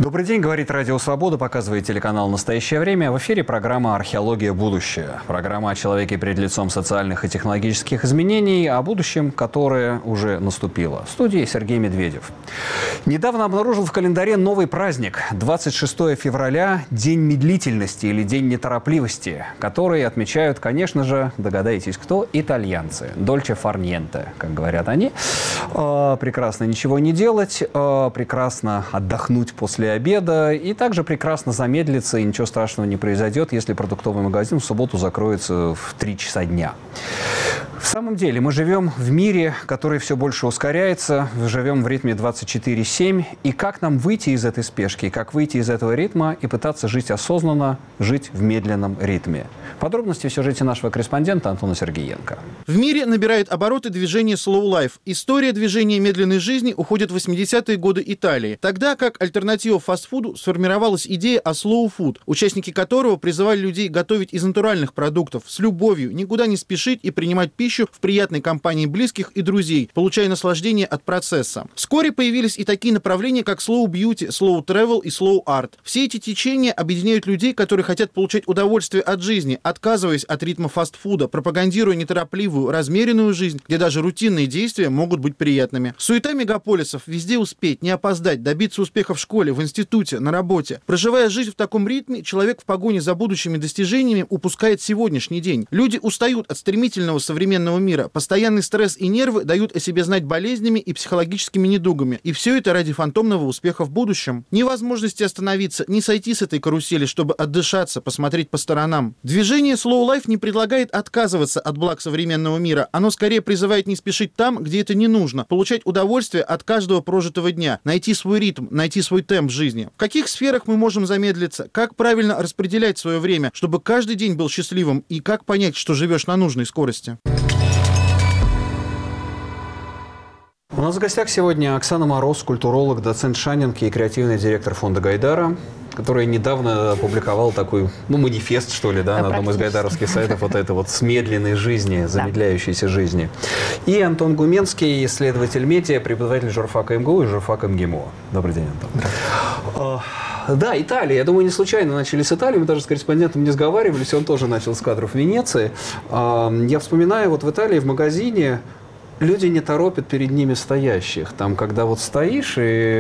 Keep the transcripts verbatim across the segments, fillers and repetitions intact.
Добрый день, говорит Радио Свобода, показывает телеканал «Настоящее время». В эфире программа «Археология. Будущее». Программа о человеке перед лицом социальных и технологических изменений, о будущем, которое уже наступило. В студии Сергей Медведев. Недавно обнаружил в календаре новый праздник. двадцать шестое февраля – День медлительности или День неторопливости, который отмечают, конечно же, догадаетесь кто? Итальянцы. Дольче фар ниенте, как говорят они. Прекрасно ничего не делать, прекрасно отдохнуть после обеда и также прекрасно замедлиться, и ничего страшного не произойдет, если продуктовый магазин в субботу закроется в три часа дня. В самом деле мы живем в мире, который все больше ускоряется, живем в ритме двадцать четыре семь. И как нам выйти из этой спешки, как выйти из этого ритма и пытаться жить осознанно, жить в медленном ритме? Подробности в сюжете нашего корреспондента Антона Сергеенко. В мире набирает обороты движение Slow Life. История движения медленной жизни уходит в восьмидесятые годы Италии. Тогда как альтернатива фастфуду сформировалась идея о Slow Food, участники которого призывали людей готовить из натуральных продуктов, с любовью, никуда не спешить и принимать пищу в приятной компании близких и друзей, получая наслаждение от процесса. Вскоре появились и такие направления, как Slow Beauty, Slow Travel и Slow Art. Все эти течения объединяют людей, которые хотят получать удовольствие от жизни, отказываясь от ритма фастфуда, пропагандируя неторопливую, размеренную жизнь, где даже рутинные действия могут быть приятными. Суета мегаполисов, везде успеть, не опоздать, добиться успеха в школе, в институте, на работе. Проживая жизнь в таком ритме, человек в погоне за будущими достижениями упускает сегодняшний день. Люди устают от стремительного современного мира. Постоянный стресс и нервы дают о себе знать болезнями и психологическими недугами. И все это ради фантомного успеха в будущем. Ни возможности остановиться, ни сойти с этой карусели, чтобы отдышаться, посмотреть по сторонам. Движение Slow Life не предлагает отказываться от благ современного мира. Оно скорее призывает не спешить там, где это не нужно, получать удовольствие от каждого прожитого дня, найти свой ритм, найти свой темп жизни. В каких сферах мы можем замедлиться? Как правильно распределять свое время, чтобы каждый день был счастливым? И как понять, что живешь на нужной скорости? У нас в гостях сегодня Оксана Мороз, культуролог, доцент Шанинки и креативный директор фонда Гайдара, который недавно опубликовал такой, ну, манифест, что ли, да, да на одном из гайдаровских сайтов, вот это вот с медленной жизни, замедляющейся да. жизни. И Антон Гуменский, исследователь медиа, преподаватель журфака МГУ и журфака МГИМО. Добрый день, Антон. Да. Да, Италия. Я думаю, не случайно начали с Италии. Мы даже с корреспондентом не сговаривались. Он тоже начал с кадров Венеции. Я вспоминаю, вот в Италии в магазине люди не торопят перед ними стоящих. Там, когда вот стоишь,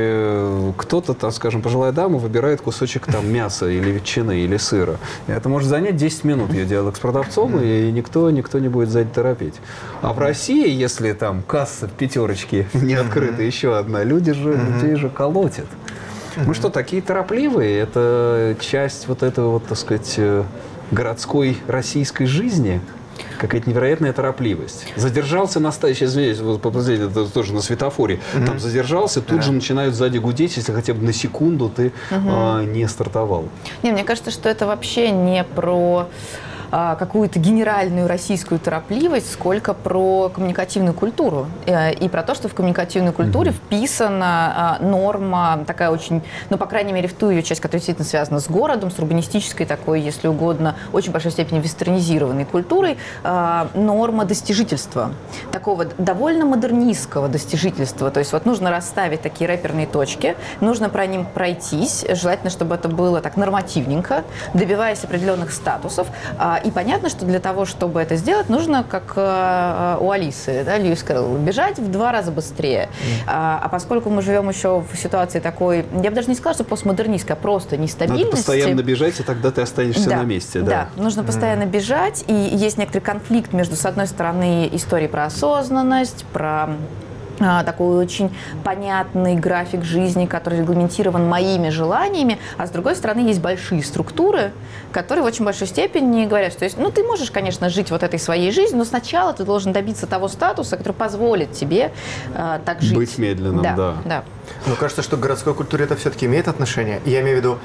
и кто-то, так скажем, пожилая дама выбирает кусочек там мяса или ветчины, или сыра. И это может занять десять минут. Я диалог с продавцом, и никто, никто не будет сзади торопить. А в России, если там касса в пятерочке не открыта, еще одна, люди же, людей же колотят. Мы что, такие торопливые? Это часть вот этого, вот, так сказать, городской российской жизни? Какая-то невероятная торопливость. Задержался на стадии, сейчас извиняюсь, вот, это тоже на светофоре, mm-hmm. там задержался, тут mm-hmm. же начинают сзади гудеть, если хотя бы на секунду ты mm-hmm. а, не стартовал. Не, мне кажется, что это вообще не про какую-то генеральную российскую торопливость, сколько про коммуникативную культуру. И про то, что в коммуникативной культуре mm-hmm. вписана норма, такая очень, ну, по крайней мере, в ту ее часть, которая действительно связана с городом, с урбанистической такой, если угодно, очень большой степени вестернизированной культурой, норма достижительства. Такого довольно модернистского достижительства. То есть вот нужно расставить такие рэперные точки, нужно про ним пройтись, желательно, чтобы это было так нормативненько, добиваясь определенных статусов. И понятно, что для того, чтобы это сделать, нужно, как э, у Алисы, да, Льюис Кэрролл, бежать в два раза быстрее. Mm. А, а поскольку мы живем еще в ситуации такой, я бы даже не сказала, что постмодернистской, а просто нестабильности. Надо постоянно бежать, и тогда ты останешься да, на месте. Да, да. нужно постоянно mm. бежать, и есть некоторый конфликт между, с одной стороны, историей про осознанность, про такой очень понятный график жизни, который регламентирован моими желаниями, а с другой стороны есть большие структуры, которые в очень большой степени говорят, что есть, ну, ты можешь, конечно, жить вот этой своей жизнью, но сначала ты должен добиться того статуса, который позволит тебе э, так жить. Быть медленным, да. да. да. Мне кажется, что к городской культуре это все-таки имеет отношение. Я имею в виду,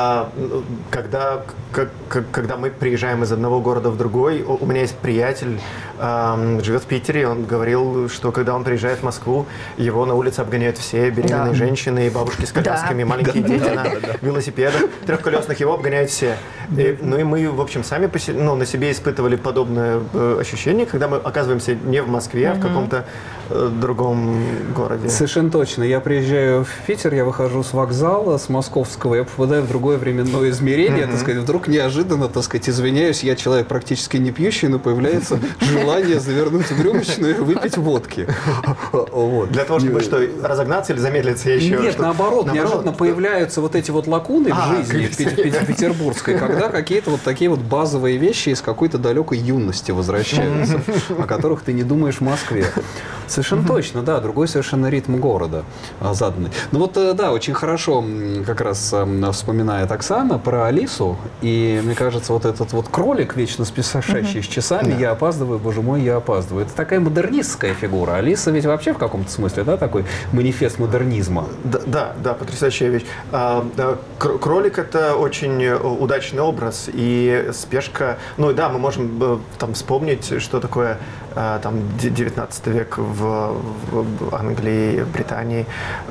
когда, когда мы приезжаем из одного города в другой, у меня есть приятель, живет в Питере, он говорил, что когда он приезжает в Москву, его на улице обгоняют все беременные да. женщины, бабушки с колясками, да. маленькие да. дети да. на велосипедах трехколесных, его обгоняют все. И, ну и мы, в общем, сами по себе, ну, на себе испытывали подобное э, ощущение, когда мы оказываемся не в Москве, а в каком-то э, другом городе. Совершенно точно. Я приезжаю в Питер, я выхожу с вокзала, с московского, я попадаю в другое временное измерение, mm-hmm. так сказать, вдруг неожиданно, так сказать, извиняюсь, я человек практически не пьющий, но появляется желание завернуть в рюмочную и выпить водки. Вот. Для того, чтобы что, разогнаться или замедлиться еще? Нет, что... наоборот, наоборот, неожиданно да. появляются вот эти вот лакуны а, в жизни в петербургской, когда какие-то вот такие вот базовые вещи из какой-то далекой юности возвращаются, о которых ты не думаешь в Москве. Совершенно точно, да, другой совершенно ритм города а, заданный. Ну вот, да, очень хорошо как раз а, вспоминает Оксана про Алису, и мне кажется, вот этот вот кролик, вечно спешащий с часами, да. я опаздываю, боже мой, я опаздываю. Это такая модернистская фигура. Алиса ведь вообще в каком-то смысле, да, такой манифест модернизма. Да, да, да, потрясающая вещь. А, да, кролик – это очень удачный образ, и спешка, ну да, мы можем там вспомнить, что такое там девятнадцатый век в, в Англии, Британии,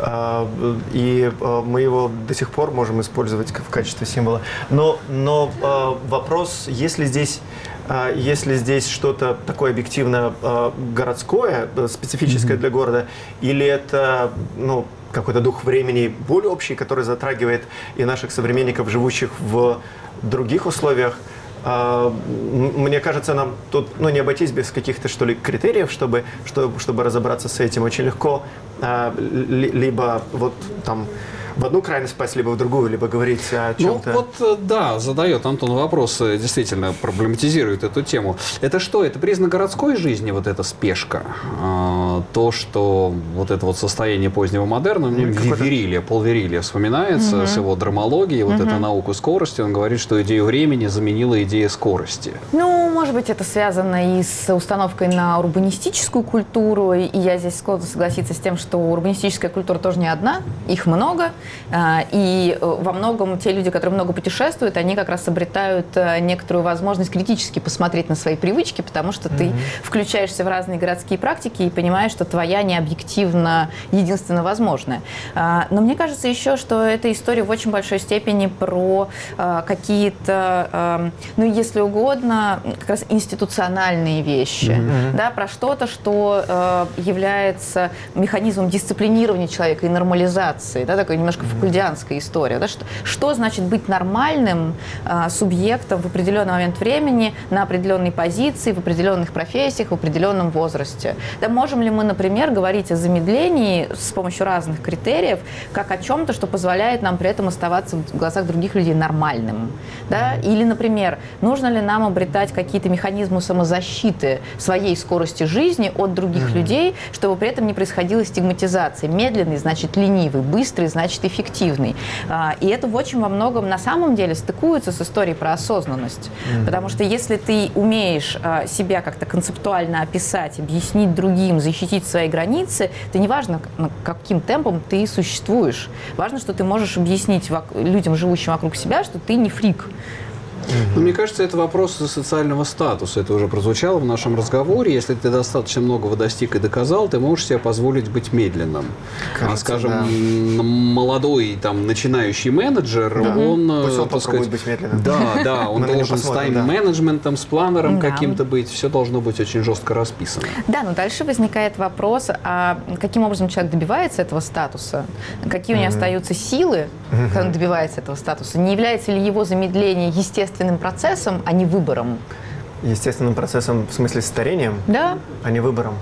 и мы его до сих пор можем использовать в качестве символа. Но, но вопрос, если здесь Если здесь что-то такое объективно городское, специфическое mm-hmm. для города, или это ну, какой-то дух времени более общий, который затрагивает и наших современников, живущих в других условиях, мне кажется, нам тут ну, не обойтись без каких-то, что ли, критериев, чтобы, чтобы, чтобы разобраться с этим. Очень легко либо вот там в одну крайность пасть, либо в другую, либо говорить о чем-то. Ну вот, да, задает Антон вопрос, действительно проблематизирует эту тему. Это что? Это признак городской жизни, вот эта спешка? То, что вот это вот состояние позднего модерна, мне Вирилия, Пол Вирилия вспоминается угу. с его драмологией, вот угу. эта наука скорости, он говорит, что идею времени заменила идея скорости. Ну, может быть, это связано и с установкой на урбанистическую культуру, и я здесь склонна согласиться с тем, что урбанистическая культура тоже не одна, их много. И во многом те люди, которые много путешествуют, они как раз обретают некоторую возможность критически посмотреть на свои привычки, потому что mm-hmm. ты включаешься в разные городские практики и понимаешь, что твоя не объективно единственно возможная. Но мне кажется еще, что эта история в очень большой степени про какие-то, ну, если угодно, как раз институциональные вещи, mm-hmm. да, про что-то, что является механизмом дисциплинирования человека и нормализации, да, такой немножко фукульдианская история. Да, что, что значит быть нормальным э, субъектом в определенный момент времени, на определенной позиции, в определенных профессиях, в определенном возрасте. Да, можем ли мы, например, говорить о замедлении с помощью разных критериев, как о чем-то, что позволяет нам при этом оставаться в глазах других людей нормальным? Да? Или, например, нужно ли нам обретать какие-то механизмы самозащиты своей скорости жизни от других mm-hmm. людей, чтобы при этом не происходила стигматизация? Медленный значит ленивый, быстрый значит эффективный. И это в очень во многом на самом деле стыкуется с историей про осознанность. Mm-hmm. Потому что если ты умеешь себя как-то концептуально описать, объяснить другим, защитить свои границы, то неважно, каким темпом ты существуешь. Важно, что ты можешь объяснить людям, живущим вокруг себя, что ты не фрик. Ну, мне кажется, это вопрос социального статуса. Это уже прозвучало в нашем разговоре. Если ты достаточно многого достиг и доказал, ты можешь себе позволить быть медленным. Кажется, а, скажем, да. молодой там, начинающий менеджер, да. он, Пусть он так сказать, быть медленным. Да, да, он должен с тайм-менеджментом, с планером да. каким-то быть. Все должно быть очень жестко расписано. Да, но дальше возникает вопрос, а каким образом человек добивается этого статуса? Какие у него mm-hmm. остаются силы, mm-hmm. когда он добивается этого статуса? Не является ли его замедление естественным процессом, а не выбором? Естественным процессом в смысле старением? Да. А не выбором.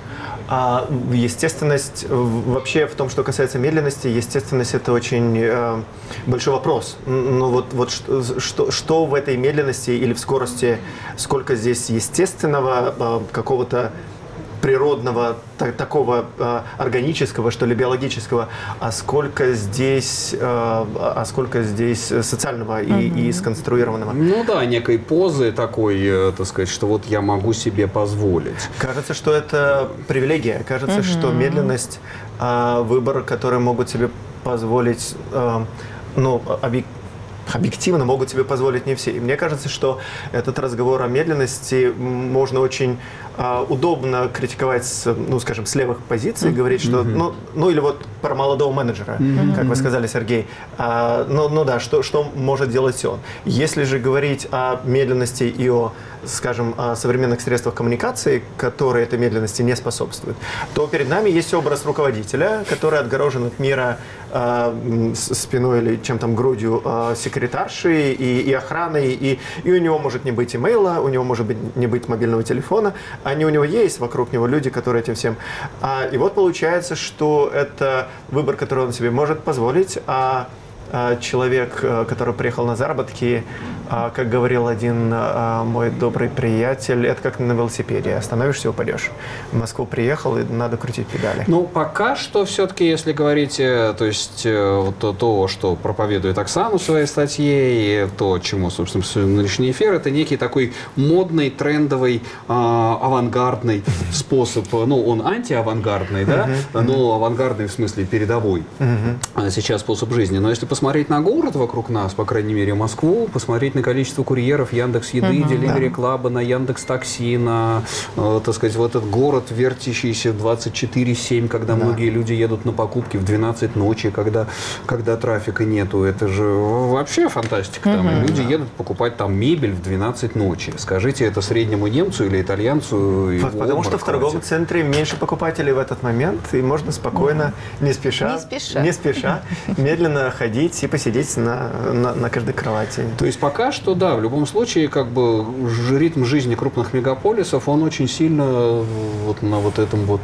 А естественность, вообще в том, что касается медленности, естественность – это очень э, большой вопрос. Ну вот, вот что, что, что в этой медленности или в скорости, сколько здесь естественного, э, какого-то природного, так, такого э, органического, что ли, биологического, а сколько здесь, э, а сколько здесь социального и, mm-hmm. и сконструированного. Ну да, некой позы такой, э, так сказать, что вот я могу себе позволить. Кажется, что это привилегия. Кажется, mm-hmm. что медленность, э, выбор, который могут себе позволить, э, ну, объективно, объективно могут себе позволить не все. И мне кажется, что этот разговор о медленности можно очень а, удобно критиковать, с, ну, скажем, с левых позиций, mm-hmm. говорить, что, mm-hmm. ну, ну, или вот про молодого менеджера, mm-hmm. как вы сказали, Сергей, а, ну, ну да, что, что может делать он. Если же говорить о медленности и о, скажем, о современных средствах коммуникации, которые этой медленности не способствуют, то перед нами есть образ руководителя, который отгорожен от мира э, спиной или чем там грудью э, секретарши и, и охраной, и, и у него может не быть имейла, у него может быть, не быть мобильного телефона, они у него есть, вокруг него люди, которые этим всем... А, и вот получается, что это выбор, который он себе может позволить, а человек, который приехал на заработки, как говорил один мой добрый приятель, это как на велосипеде. Остановишься и упадешь. В Москву приехал, и надо крутить педали. Ну, пока что все-таки, если говорить, то есть вот то, то, что проповедует Оксана в своей статье, и то, чему, собственно, нынешний эфир, это некий такой модный, трендовый, авангардный способ. Ну, он антиавангардный, да, но авангардный в смысле передовой сейчас способ жизни. Но если посмотреть посмотреть на город вокруг нас, по крайней мере, Москву, посмотреть на количество курьеров Яндекс.Еды, uh-huh, Delivery Club, да. на Яндекс.Такси, на, э, так сказать, вот этот город, вертящийся двадцать четыре семь, когда да. многие люди едут на покупки в двенадцать ночи, когда, когда трафика нету. Это же вообще фантастика. Uh-huh, там. Люди да. едут покупать там мебель в двенадцать ночи. Скажите, это среднему немцу или итальянцу? Потому что в торговом хватит. центре меньше покупателей в этот момент, и можно спокойно, uh-huh. не спеша, не спеша, не спеша медленно ходить и посидеть на, на, на каждой кровати. То есть пока что, да, в любом случае, как бы ритм жизни крупных мегаполисов, он очень сильно вот на вот этом вот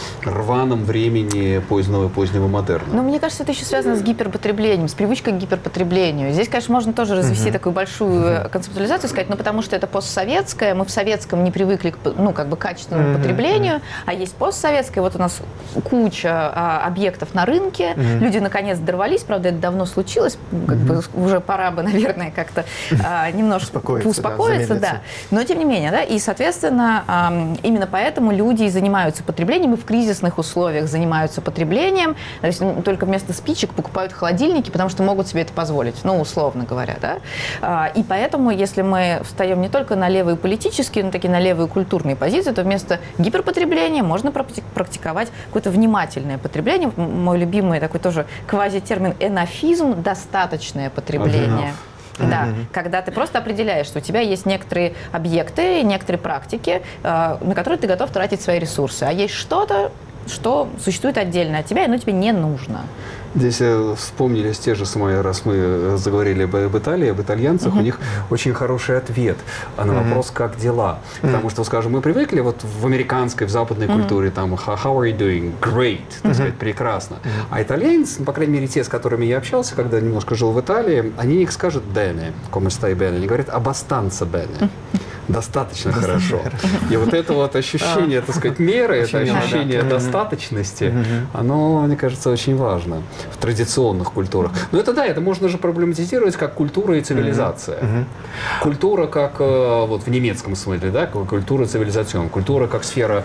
рваном времени позднего, позднего модерна. Ну, мне кажется, это еще связано с гиперпотреблением, с привычкой к гиперпотреблению. Здесь, конечно, можно тоже развести uh-huh. такую большую uh-huh. концептуализацию, сказать, ну, потому что это постсоветское, мы в советском не привыкли к, ну, как бы качественному uh-huh. потреблению, а есть постсоветское, вот у нас куча а, объектов на рынке, uh-huh. люди наконец дорвались, правда, это давно случилось, как mm-hmm. бы уже пора бы, наверное, как-то а, немножко успокоиться, успокоиться да, да. Но тем не менее, да, и, соответственно, а, именно поэтому люди и занимаются потреблением, и в кризисных условиях занимаются потреблением, то есть только вместо спичек покупают холодильники, потому что могут себе это позволить, ну, условно говоря, да. А, и поэтому, если мы встаем не только на левые политические, но таки на левые культурные позиции, то вместо гиперпотребления можно практиковать какое-то внимательное потребление. Мой любимый такой тоже квазитермин энофизм, достаточное потребление. Да, mm-hmm. когда ты просто определяешь, что у тебя есть некоторые объекты, некоторые практики, э, на которые ты готов тратить свои ресурсы, а есть что-то, что существует отдельно от тебя, и оно тебе не нужно. Здесь вспомнились те же самые, раз мы заговорили об, об Италии, об итальянцах, uh-huh. у них очень хороший ответ на uh-huh. вопрос, как дела. Uh-huh. Потому что, скажем, мы привыкли вот в американской, в западной uh-huh. культуре, там, how are you doing? Great, так uh-huh. сказать, прекрасно. Uh-huh. А итальянцы, ну, по крайней мере, те, с которыми я общался, когда немножко жил в Италии, они не скажут bene, come stai bene, они говорят abbastanza bene. Достаточно хорошо. И вот это вот ощущение, так сказать, меры, это ощущение достаточности, оно, мне кажется, очень важно в традиционных культурах. Но это да, это можно же проблематизировать как культура и цивилизация. Культура как, вот в немецком смысле, да, культура цивилизационная. Культура как сфера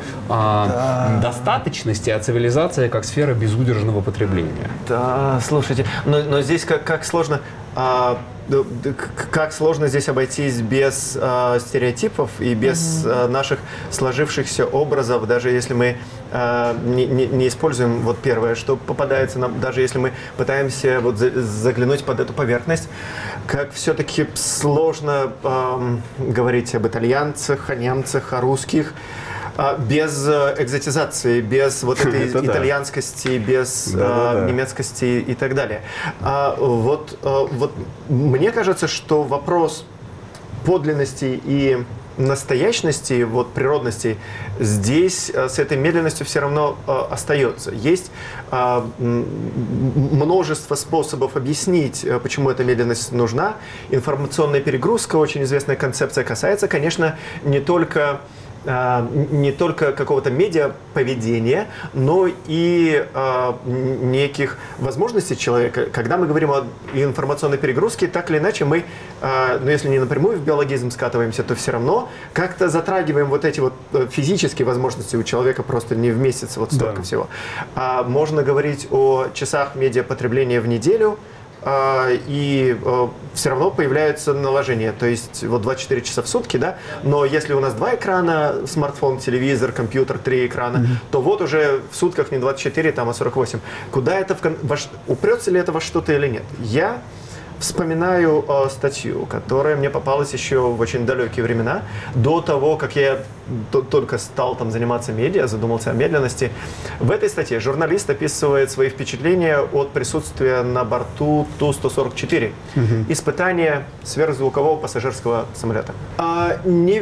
а, достаточности, а цивилизация как сфера безудержного потребления. Да, слушайте, но, но здесь как, как сложно... А... Как сложно здесь обойтись без э, стереотипов и без э, наших сложившихся образов, даже если мы э, не, не, не используем вот первое, что попадается нам, даже если мы пытаемся вот за, заглянуть под эту поверхность, как все-таки сложно э, говорить об итальянцах, о немцах, о русских, без экзотизации, без вот этой итальянскости, без да, да, да. немецкости и так далее. А, вот, вот мне кажется, что вопрос подлинности и настоящности, вот, природности здесь с этой медленностью все равно а, остается. Есть а, множество способов объяснить, почему эта медленность нужна. Информационная перегрузка, очень известная концепция, касается, конечно, не только не только какого-то медиаповедения, но и э, неких возможностей человека. Когда мы говорим о информационной перегрузке, так или иначе мы, э, ну если не напрямую в биологизм скатываемся, то все равно как-то затрагиваем вот эти вот физические возможности у человека просто не в месяц вот столько да. всего. А можно говорить о часах медиапотребления в неделю, и все равно появляются наложения. То есть вот двадцать четыре часа в сутки, да, но если у нас два экрана, смартфон, телевизор, компьютер, три экрана, mm-hmm. то вот уже в сутках не двадцать четыре, там, а сорок восемь. Куда это, в, во, упрется ли это во что-то или нет? Я вспоминаю э, статью, которая мне попалась еще в очень далекие времена, до того, как я т- только стал там заниматься медиа, задумался о медленности. В этой статье журналист описывает свои впечатления от присутствия на борту Ту сто сорок четыре, угу. испытания сверхзвукового пассажирского самолета. А,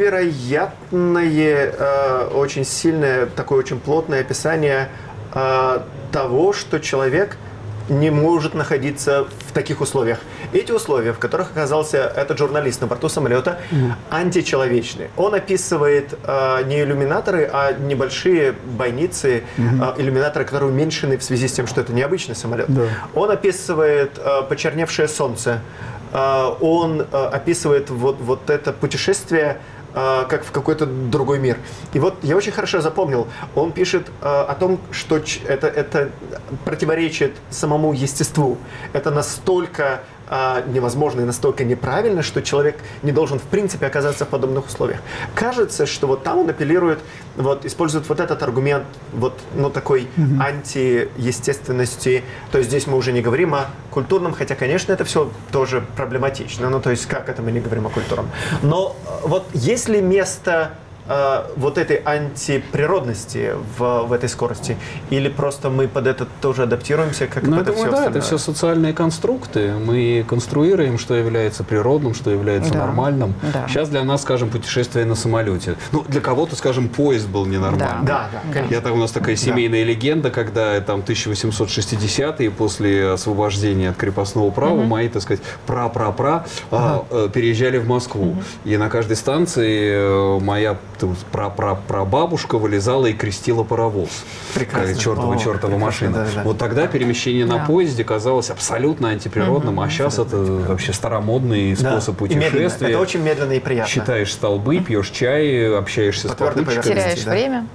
невероятное, а, очень сильное, такое очень плотное описание а, того, что человек не может находиться в таких условиях. Эти условия, в которых оказался этот журналист на борту самолета, mm. античеловечны. Он описывает э, не иллюминаторы, а небольшие бойницы, mm-hmm. э, иллюминаторы, которые уменьшены в связи с тем, что это необычный самолет. Yeah. Он описывает э, почерневшее солнце. Э, он э, описывает вот, вот это путешествие как в какой-то другой мир. И вот я очень хорошо запомнил, он пишет э, о том, что это, это противоречит самому естеству. Это настолько э, невозможно и настолько неправильно, что человек не должен в принципе оказаться в подобных условиях. Кажется, что вот там он апеллирует, вот, использует вот этот аргумент вот, ну, такой mm-hmm. антиестественности. То есть здесь мы уже не говорим о культурном, хотя, конечно, это все тоже проблематично. Ну, то есть как это мы не говорим о культурном. Но вот есть ли место э, вот этой антиприродности в, в этой скорости? Или просто мы под это тоже адаптируемся, как ну, под это думаю, все да, остальное? это все социальные конструкты. Мы конструируем, что является природным, что является да. нормальным. Да. Сейчас для нас, скажем, путешествие на самолете. Ну, для кого-то, скажем, поезд был ненормальным. Да, да, да, конечно. Я, там, у нас такая семейная да. легенда, когда там тысяча восемьсот шестидесятые, после освобождения от крепостного права, mm-hmm. мои, так сказать, пра-пра-пра uh-huh. а, переезжали в Москву. Mm-hmm. И на каждой станции моя пра-пра-прабабушка вылезала и крестила паровоз. Прекрасно. Чертова, чертова машина. Да, да. Вот тогда перемещение да. на поезде казалось абсолютно антиприродным, mm-hmm. а сейчас это вообще старомодный да. способ путешествия. Это очень медленно и приятно. Считаешь столбы, пьешь чай, общаешься По с попутчиками. Теряешь да. время.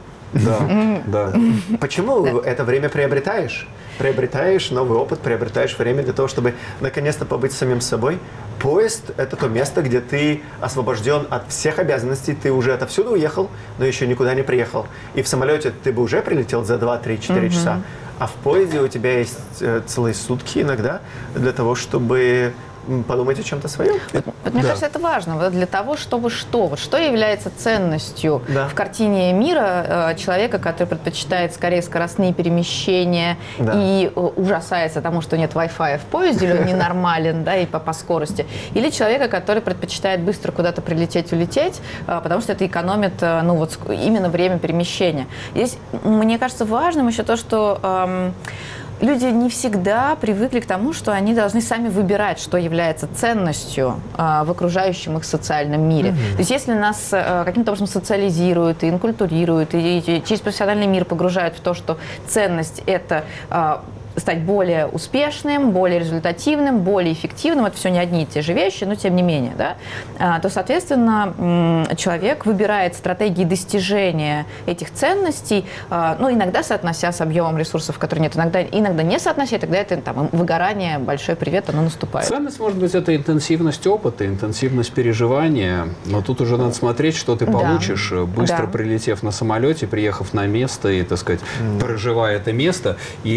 Да, да. Почему это время приобретаешь? Приобретаешь новый опыт, приобретаешь время для того, чтобы наконец-то побыть самим собой. Поезд – это то место, где ты освобожден от всех обязанностей, ты уже отовсюду уехал, но еще никуда не приехал. И в самолете ты бы уже прилетел за два, три, четыре mm-hmm. часа, а в поезде у тебя есть целые сутки иногда для того, чтобы подумать о чем-то своем. Вот, вот мне да. кажется, это важно. Вот для того, чтобы что? Вот что является ценностью да. в картине мира э, человека, который предпочитает скорее скоростные перемещения да. и э, ужасается тому, что нет Wi-Fi в поезде, или он ненормален, да, и по, по скорости. Или человека, который предпочитает быстро куда-то прилететь, улететь, э, потому что это экономит э, ну, вот, именно время перемещения. Здесь, мне кажется, важным еще то, что э, люди не всегда привыкли к тому, что они должны сами выбирать, что является ценностью а, в окружающем их социальном мире. Mm-hmm. То есть если нас а, каким-то образом социализируют и инкультурируют, и, и через профессиональный мир погружают в то, что ценность – это а, стать более успешным, более результативным, более эффективным, это все не одни и те же вещи, но тем не менее, да, а, то, соответственно, человек выбирает стратегии достижения этих ценностей, а, ну, иногда соотнося с объемом ресурсов, которые нет, иногда, иногда не соотнося, и тогда это там, выгорание, большой привет, оно наступает. Ценность, может быть, это интенсивность опыта, интенсивность переживания, но тут уже надо смотреть, что ты получишь, да. быстро да. прилетев на самолете, приехав на место и, так сказать, mm. проживая это место,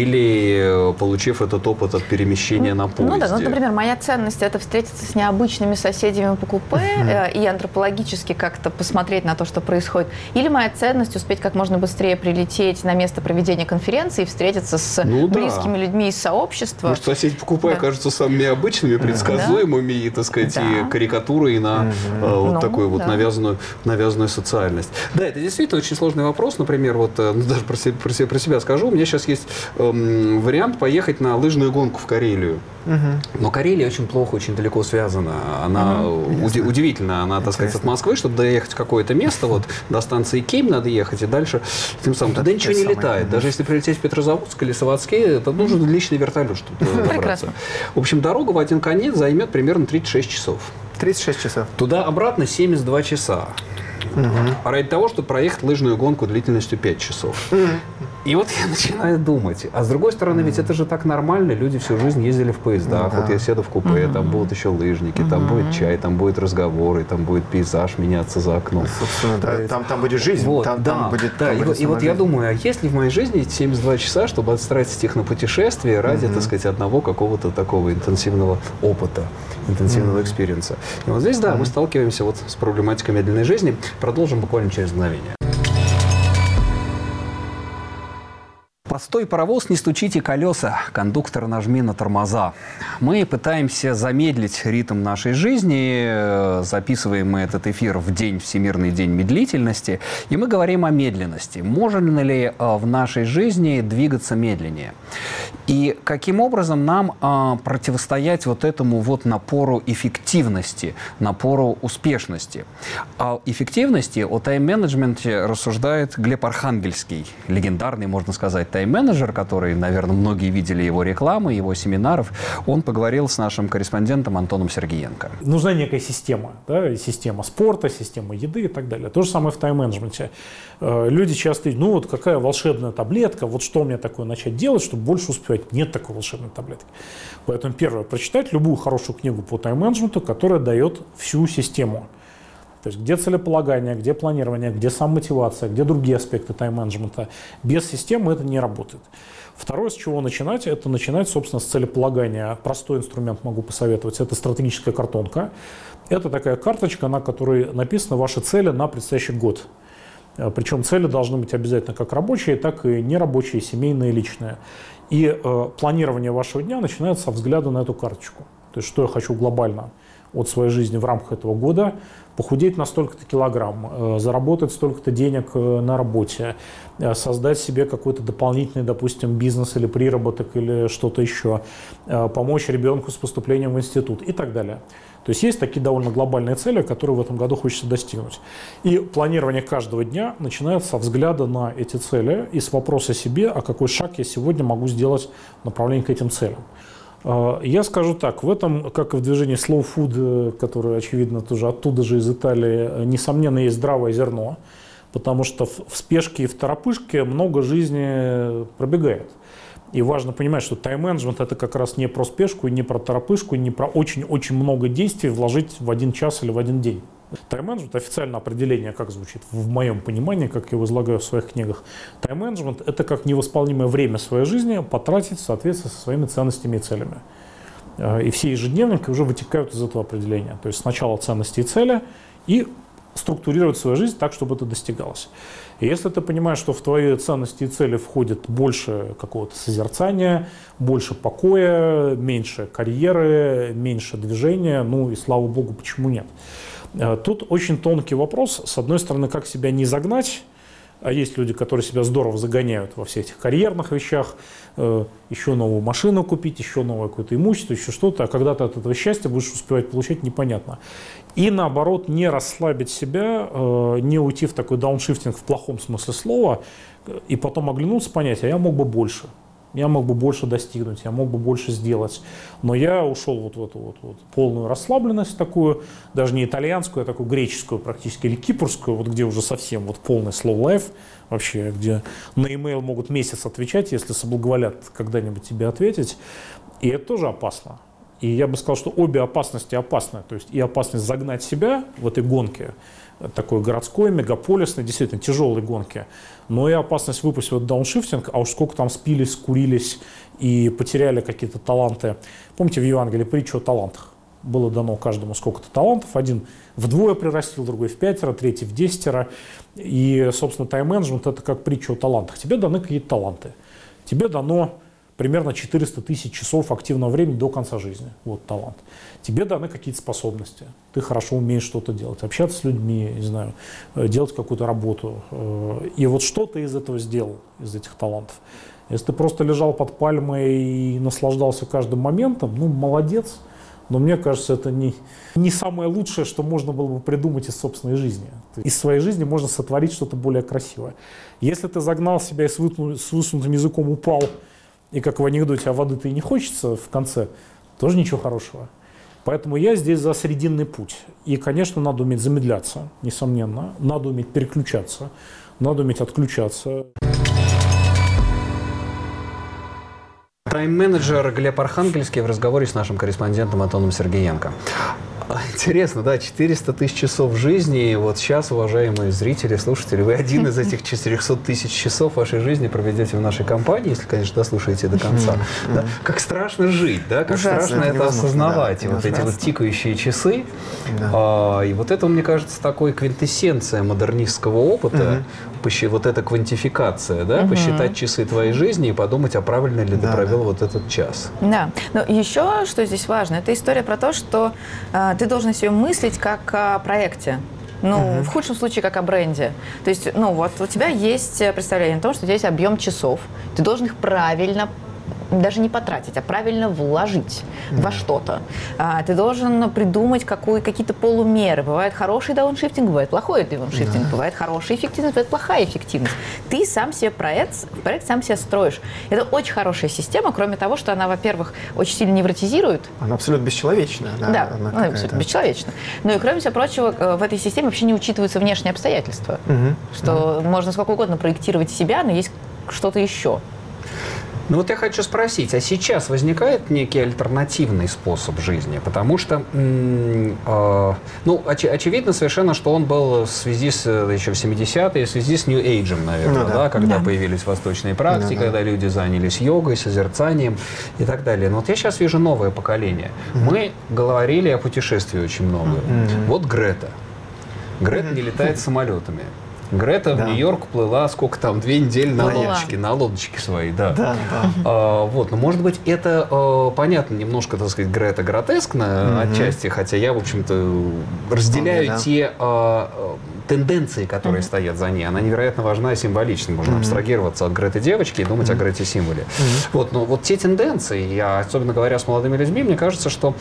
или получив этот опыт от перемещения на поезде. Ну да, ну, например, моя ценность – это встретиться с необычными соседями по купе uh-huh. и антропологически как-то посмотреть на то, что происходит. Или моя ценность – успеть как можно быстрее прилететь на место проведения конференции и встретиться с ну, близкими да. людьми из сообщества. Может, соседи по купе да. окажутся самыми обычными, предсказуемыми да. и, так сказать, да. и карикатурой на uh-huh. вот ну, такую вот да. навязанную, навязанную социальность. Да, это действительно очень сложный вопрос. Например, вот ну, даже про себя, про, себя, про себя скажу, у меня сейчас есть эм, вариант поехать на лыжную гонку в Карелию. Угу. Но Карелия очень плохо, очень далеко связана. Она угу. уди- удивительно, она, так сказать, от Москвы, чтобы доехать в какое-то место, вот до станции Кемь надо ехать, и дальше тем самым. Туда ничего не летает. Даже если прилететь в Петрозаводск или Саватские, это нужен личный вертолет, чтобы туда добраться. В общем, дорога в один конец займет примерно тридцать шесть часов. тридцать шесть часов. Туда-обратно семьдесят два часа. Угу. А ради того, чтобы проехать лыжную гонку длительностью пять часов. Угу. И вот я начинаю думать, а с другой стороны, ведь это же так нормально, люди всю жизнь ездили в поездах, Да. вот я сяду в купе, mm-hmm. там будут еще лыжники, mm-hmm. там будет чай, там будет разговоры, там будет пейзаж меняться за окном. Собственно, да, там, там будет жизнь, вот, там, да, там будет да, там и, будет и вот жизнь. я думаю, а есть ли в моей жизни эти семьдесят два часа, чтобы отстратить их на путешествие ради, mm-hmm. так сказать, одного какого-то такого интенсивного опыта, интенсивного экспириенса. Mm-hmm. И вот здесь, да, mm-hmm. мы сталкиваемся вот с проблематикой медленной жизни. Продолжим буквально через мгновение. Постой, паровоз, не стучите колеса, кондуктор, нажми на тормоза. Мы пытаемся замедлить ритм нашей жизни, записываем мы этот эфир в день, Всемирный день медлительности, и мы говорим о медленности. Можно ли в нашей жизни двигаться медленнее? И каким образом нам а, противостоять вот этому вот напору эффективности, напору успешности? О эффективности, о тайм-менеджменте рассуждает Глеб Архангельский, легендарный, можно сказать, тайм-менеджер, который, наверное, многие видели его рекламы, его семинаров. Он поговорил с нашим корреспондентом Антоном Сергиенко. Нужна некая система, да, система спорта, система еды и так далее. То же самое в тайм-менеджменте. Люди часто говорят, ну вот какая волшебная таблетка, вот что мне такое начать делать, чтобы больше успевать. Нет такой волшебной таблетки. Поэтому первое, прочитать любую хорошую книгу по тайм-менеджменту, которая дает всю систему. То есть где целеполагание, где планирование, где самомотивация, где другие аспекты тайм-менеджмента. Без системы это не работает. Второе, с чего начинать, это начинать, собственно, с целеполагания. Простой инструмент могу посоветовать. Это стратегическая картонка. Это такая карточка, на которой написаны ваши цели на предстоящий год. Причем цели должны быть обязательно как рабочие, так и нерабочие, семейные, личные. И э, планирование вашего дня начинается со взгляда на эту карточку. То есть, что я хочу глобально от своей жизни в рамках этого года. Похудеть на столько-то килограмм, э, заработать столько-то денег э, на работе, э, создать себе какой-то дополнительный, допустим, бизнес или приработок или что-то еще, э, помочь ребенку с поступлением в институт и так далее. То есть есть такие довольно глобальные цели, которые в этом году хочется достигнуть. И планирование каждого дня начинается со взгляда на эти цели и с вопроса себе, а какой шаг я сегодня могу сделать в направлении к этим целям. Я скажу так, в этом, как и в движении Slow Food, которое, очевидно, тоже оттуда же из Италии, несомненно, есть здравое зерно, потому что в спешке и в торопышке много жизни пробегает. И важно понимать, что тайм-менеджмент – это как раз не про спешку, не про торопышку, не про очень-очень много действий вложить в один час или в один день. Тайм-менеджмент, официальное определение, как звучит в моем понимании, как я его излагаю в своих книгах. Тайм-менеджмент – это как невосполнимое время своей жизни потратить в соответствии со своими ценностями и целями. И все ежедневники уже вытекают из этого определения. То есть сначала ценности и цели, и структурировать свою жизнь так, чтобы это достигалось. И если ты понимаешь, что в твои ценности и цели входит больше какого-то созерцания, больше покоя, меньше карьеры, меньше движения, ну и слава богу, почему нет? Тут очень тонкий вопрос. С одной стороны, как себя не загнать, а есть люди, которые себя здорово загоняют во всех этих карьерных вещах, еще новую машину купить, еще новое какое-то имущество, еще что-то, а когда ты от этого счастья будешь успевать получать, непонятно. И наоборот, не расслабить себя, не уйти в такой дауншифтинг в плохом смысле слова, и потом оглянуться, понять, а я мог бы больше. Я мог бы больше достигнуть, я мог бы больше сделать. Но я ушел вот в эту вот, вот полную расслабленность такую, даже не итальянскую, а такую греческую практически, или кипрскую, вот где уже совсем вот полный slow life, вообще, где на e-mail могут месяц отвечать, если соблаговолят когда-нибудь тебе ответить. И это тоже опасно. И я бы сказал, что обе опасности опасны. То есть и опасность загнать себя в этой гонке, такой городской, мегаполисной, действительно тяжелой гонки, но и опасность выпустить в дауншифтинг, а уж сколько там спились, скурились и потеряли какие-то таланты. Помните в Евангелии притчу о талантах? Было дано каждому сколько-то талантов. Один вдвое прирастил, другой в пятеро, третий в десятеро. И, собственно, тайм-менеджмент – это как притча о талантах. Тебе даны какие-то таланты. Тебе дано примерно четыреста тысяч часов активного времени до конца жизни. Вот талант. Тебе даны какие-то способности. Ты хорошо умеешь что-то делать. Общаться с людьми, не знаю, делать какую-то работу. И вот что ты из этого сделал, из этих талантов? Если ты просто лежал под пальмой и наслаждался каждым моментом, ну, молодец. Но мне кажется, это не, не самое лучшее, что можно было бы придумать из собственной жизни. Из своей жизни можно сотворить что-то более красивое. Если ты загнал себя и с высунутым языком упал, и как в анекдоте, а воды-то и не хочется в конце, тоже ничего хорошего. Поэтому я здесь за срединный путь. И, конечно, надо уметь замедляться, несомненно. Надо уметь переключаться, надо уметь отключаться. Тайм-менеджер Глеб Архангельский в разговоре с нашим корреспондентом Антоном Сергеенко. Интересно, да, четыреста тысяч часов жизни. И вот сейчас, уважаемые зрители, слушатели, вы один из этих четырехсот тысяч часов вашей жизни проведете в нашей компании, если, конечно, дослушаете до конца. Да? Как страшно жить, да? Как Ужасно. страшно это осознавать. Да, и вот эти вот тикающие часы. Да. А, и вот это, мне кажется, такой квинтэссенция модернистского опыта. Посчи- вот эта квантификация, да? Посчитать часы твоей жизни и подумать, а правильно ли ты Да, провел да. вот этот час. Да, но еще, что здесь важно, это история про то, что э, ты должен себе мыслить как о проекте. Ну, uh-huh. в худшем случае, как о бренде. То есть, ну, вот у тебя есть представление о том, что у тебя есть объем часов, ты должен их правильно даже не потратить, а правильно вложить mm-hmm. во что-то. А, ты должен придумать какую, какие-то полумеры. Бывает хороший дауншифтинг, бывает плохой дауншифтинг, mm-hmm. бывает хорошая эффективность, бывает плохая эффективность. Ты сам себе проект, проект сам себе строишь. Это очень хорошая система, кроме того, что она, во-первых, очень сильно невротизирует. Она абсолютно бесчеловечная. Да, да она она абсолютно бесчеловечна. Ну и, кроме всего прочего, в этой системе вообще не учитываются внешние обстоятельства. Mm-hmm. Что mm-hmm. можно сколько угодно проектировать себя, но есть что-то еще. Ну вот я хочу спросить, а сейчас возникает некий альтернативный способ жизни? Потому что, м- э, ну, оч- очевидно совершенно, что он был в связи с, еще в семидесятые, в связи с New Age, наверное, ну, да. да, когда да. появились восточные практики, ну, да. когда люди занялись йогой, созерцанием и так далее. Но вот я сейчас вижу новое поколение. Mm-hmm. Мы говорили о путешествии очень много. Mm-hmm. Вот Грета. Грета mm-hmm. не летает самолетами. Грета да. в Нью-Йорк плыла, сколько там, две недели на Плыла. лодочке, на лодочке своей, да. Да, да. А, вот, но может быть это а, понятно, немножко, так сказать, Грета гротескно mm-hmm. отчасти, хотя я, в общем-то, разделяю okay, те а, тенденции, которые mm-hmm. стоят за ней. Она невероятно важна и символична. Можно mm-hmm. абстрагироваться от Греты девочки и думать mm-hmm. о Грете символе. Mm-hmm. Вот, но вот те тенденции, я, особенно говоря с молодыми людьми, мне кажется, что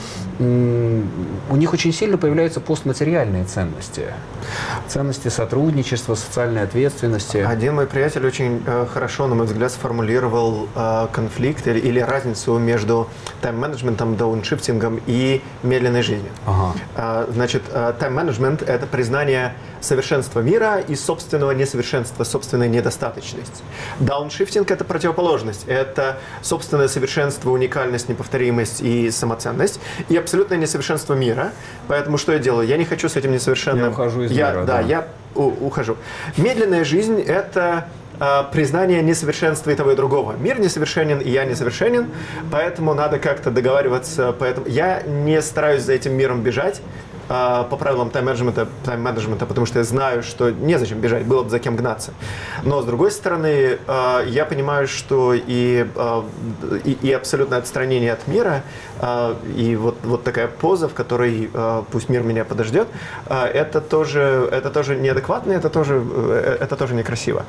м- у них очень сильно появляются постматериальные ценности. Ценности сотрудничества, социальной ответственности. Один мой приятель очень э, хорошо, на мой взгляд, сформулировал э, конфликт или, или разницу между тайм-менеджментом, дауншифтингом и медленной жизнью. Ага. Э, значит, э, тайм-менеджмент – это признание совершенства мира и собственного несовершенства, собственной недостаточности. Дауншифтинг – это противоположность. Это собственное совершенство, уникальность, неповторимость и самоценность, и абсолютное несовершенство мира. Поэтому что я делаю? Я не хочу с этим несовершенным… Я ухожу из я, мира. Да, да. я у, ухожу. Медленная жизнь – это э, признание несовершенства и того и другого. Мир несовершенен, и я несовершенен, поэтому надо как-то договариваться. Поэтому я не стараюсь за этим миром бежать э, по правилам тайм-менеджмента, тайм-менеджмента, потому что я знаю, что незачем бежать, было бы за кем гнаться. Но, с другой стороны, э, я понимаю, что и, э, и, и абсолютное отстранение от мира, э, и вот, вот такая поза, в которой э, пусть мир меня подождет, э, это, тоже, это тоже неадекватно, это тоже, э, это тоже некрасиво.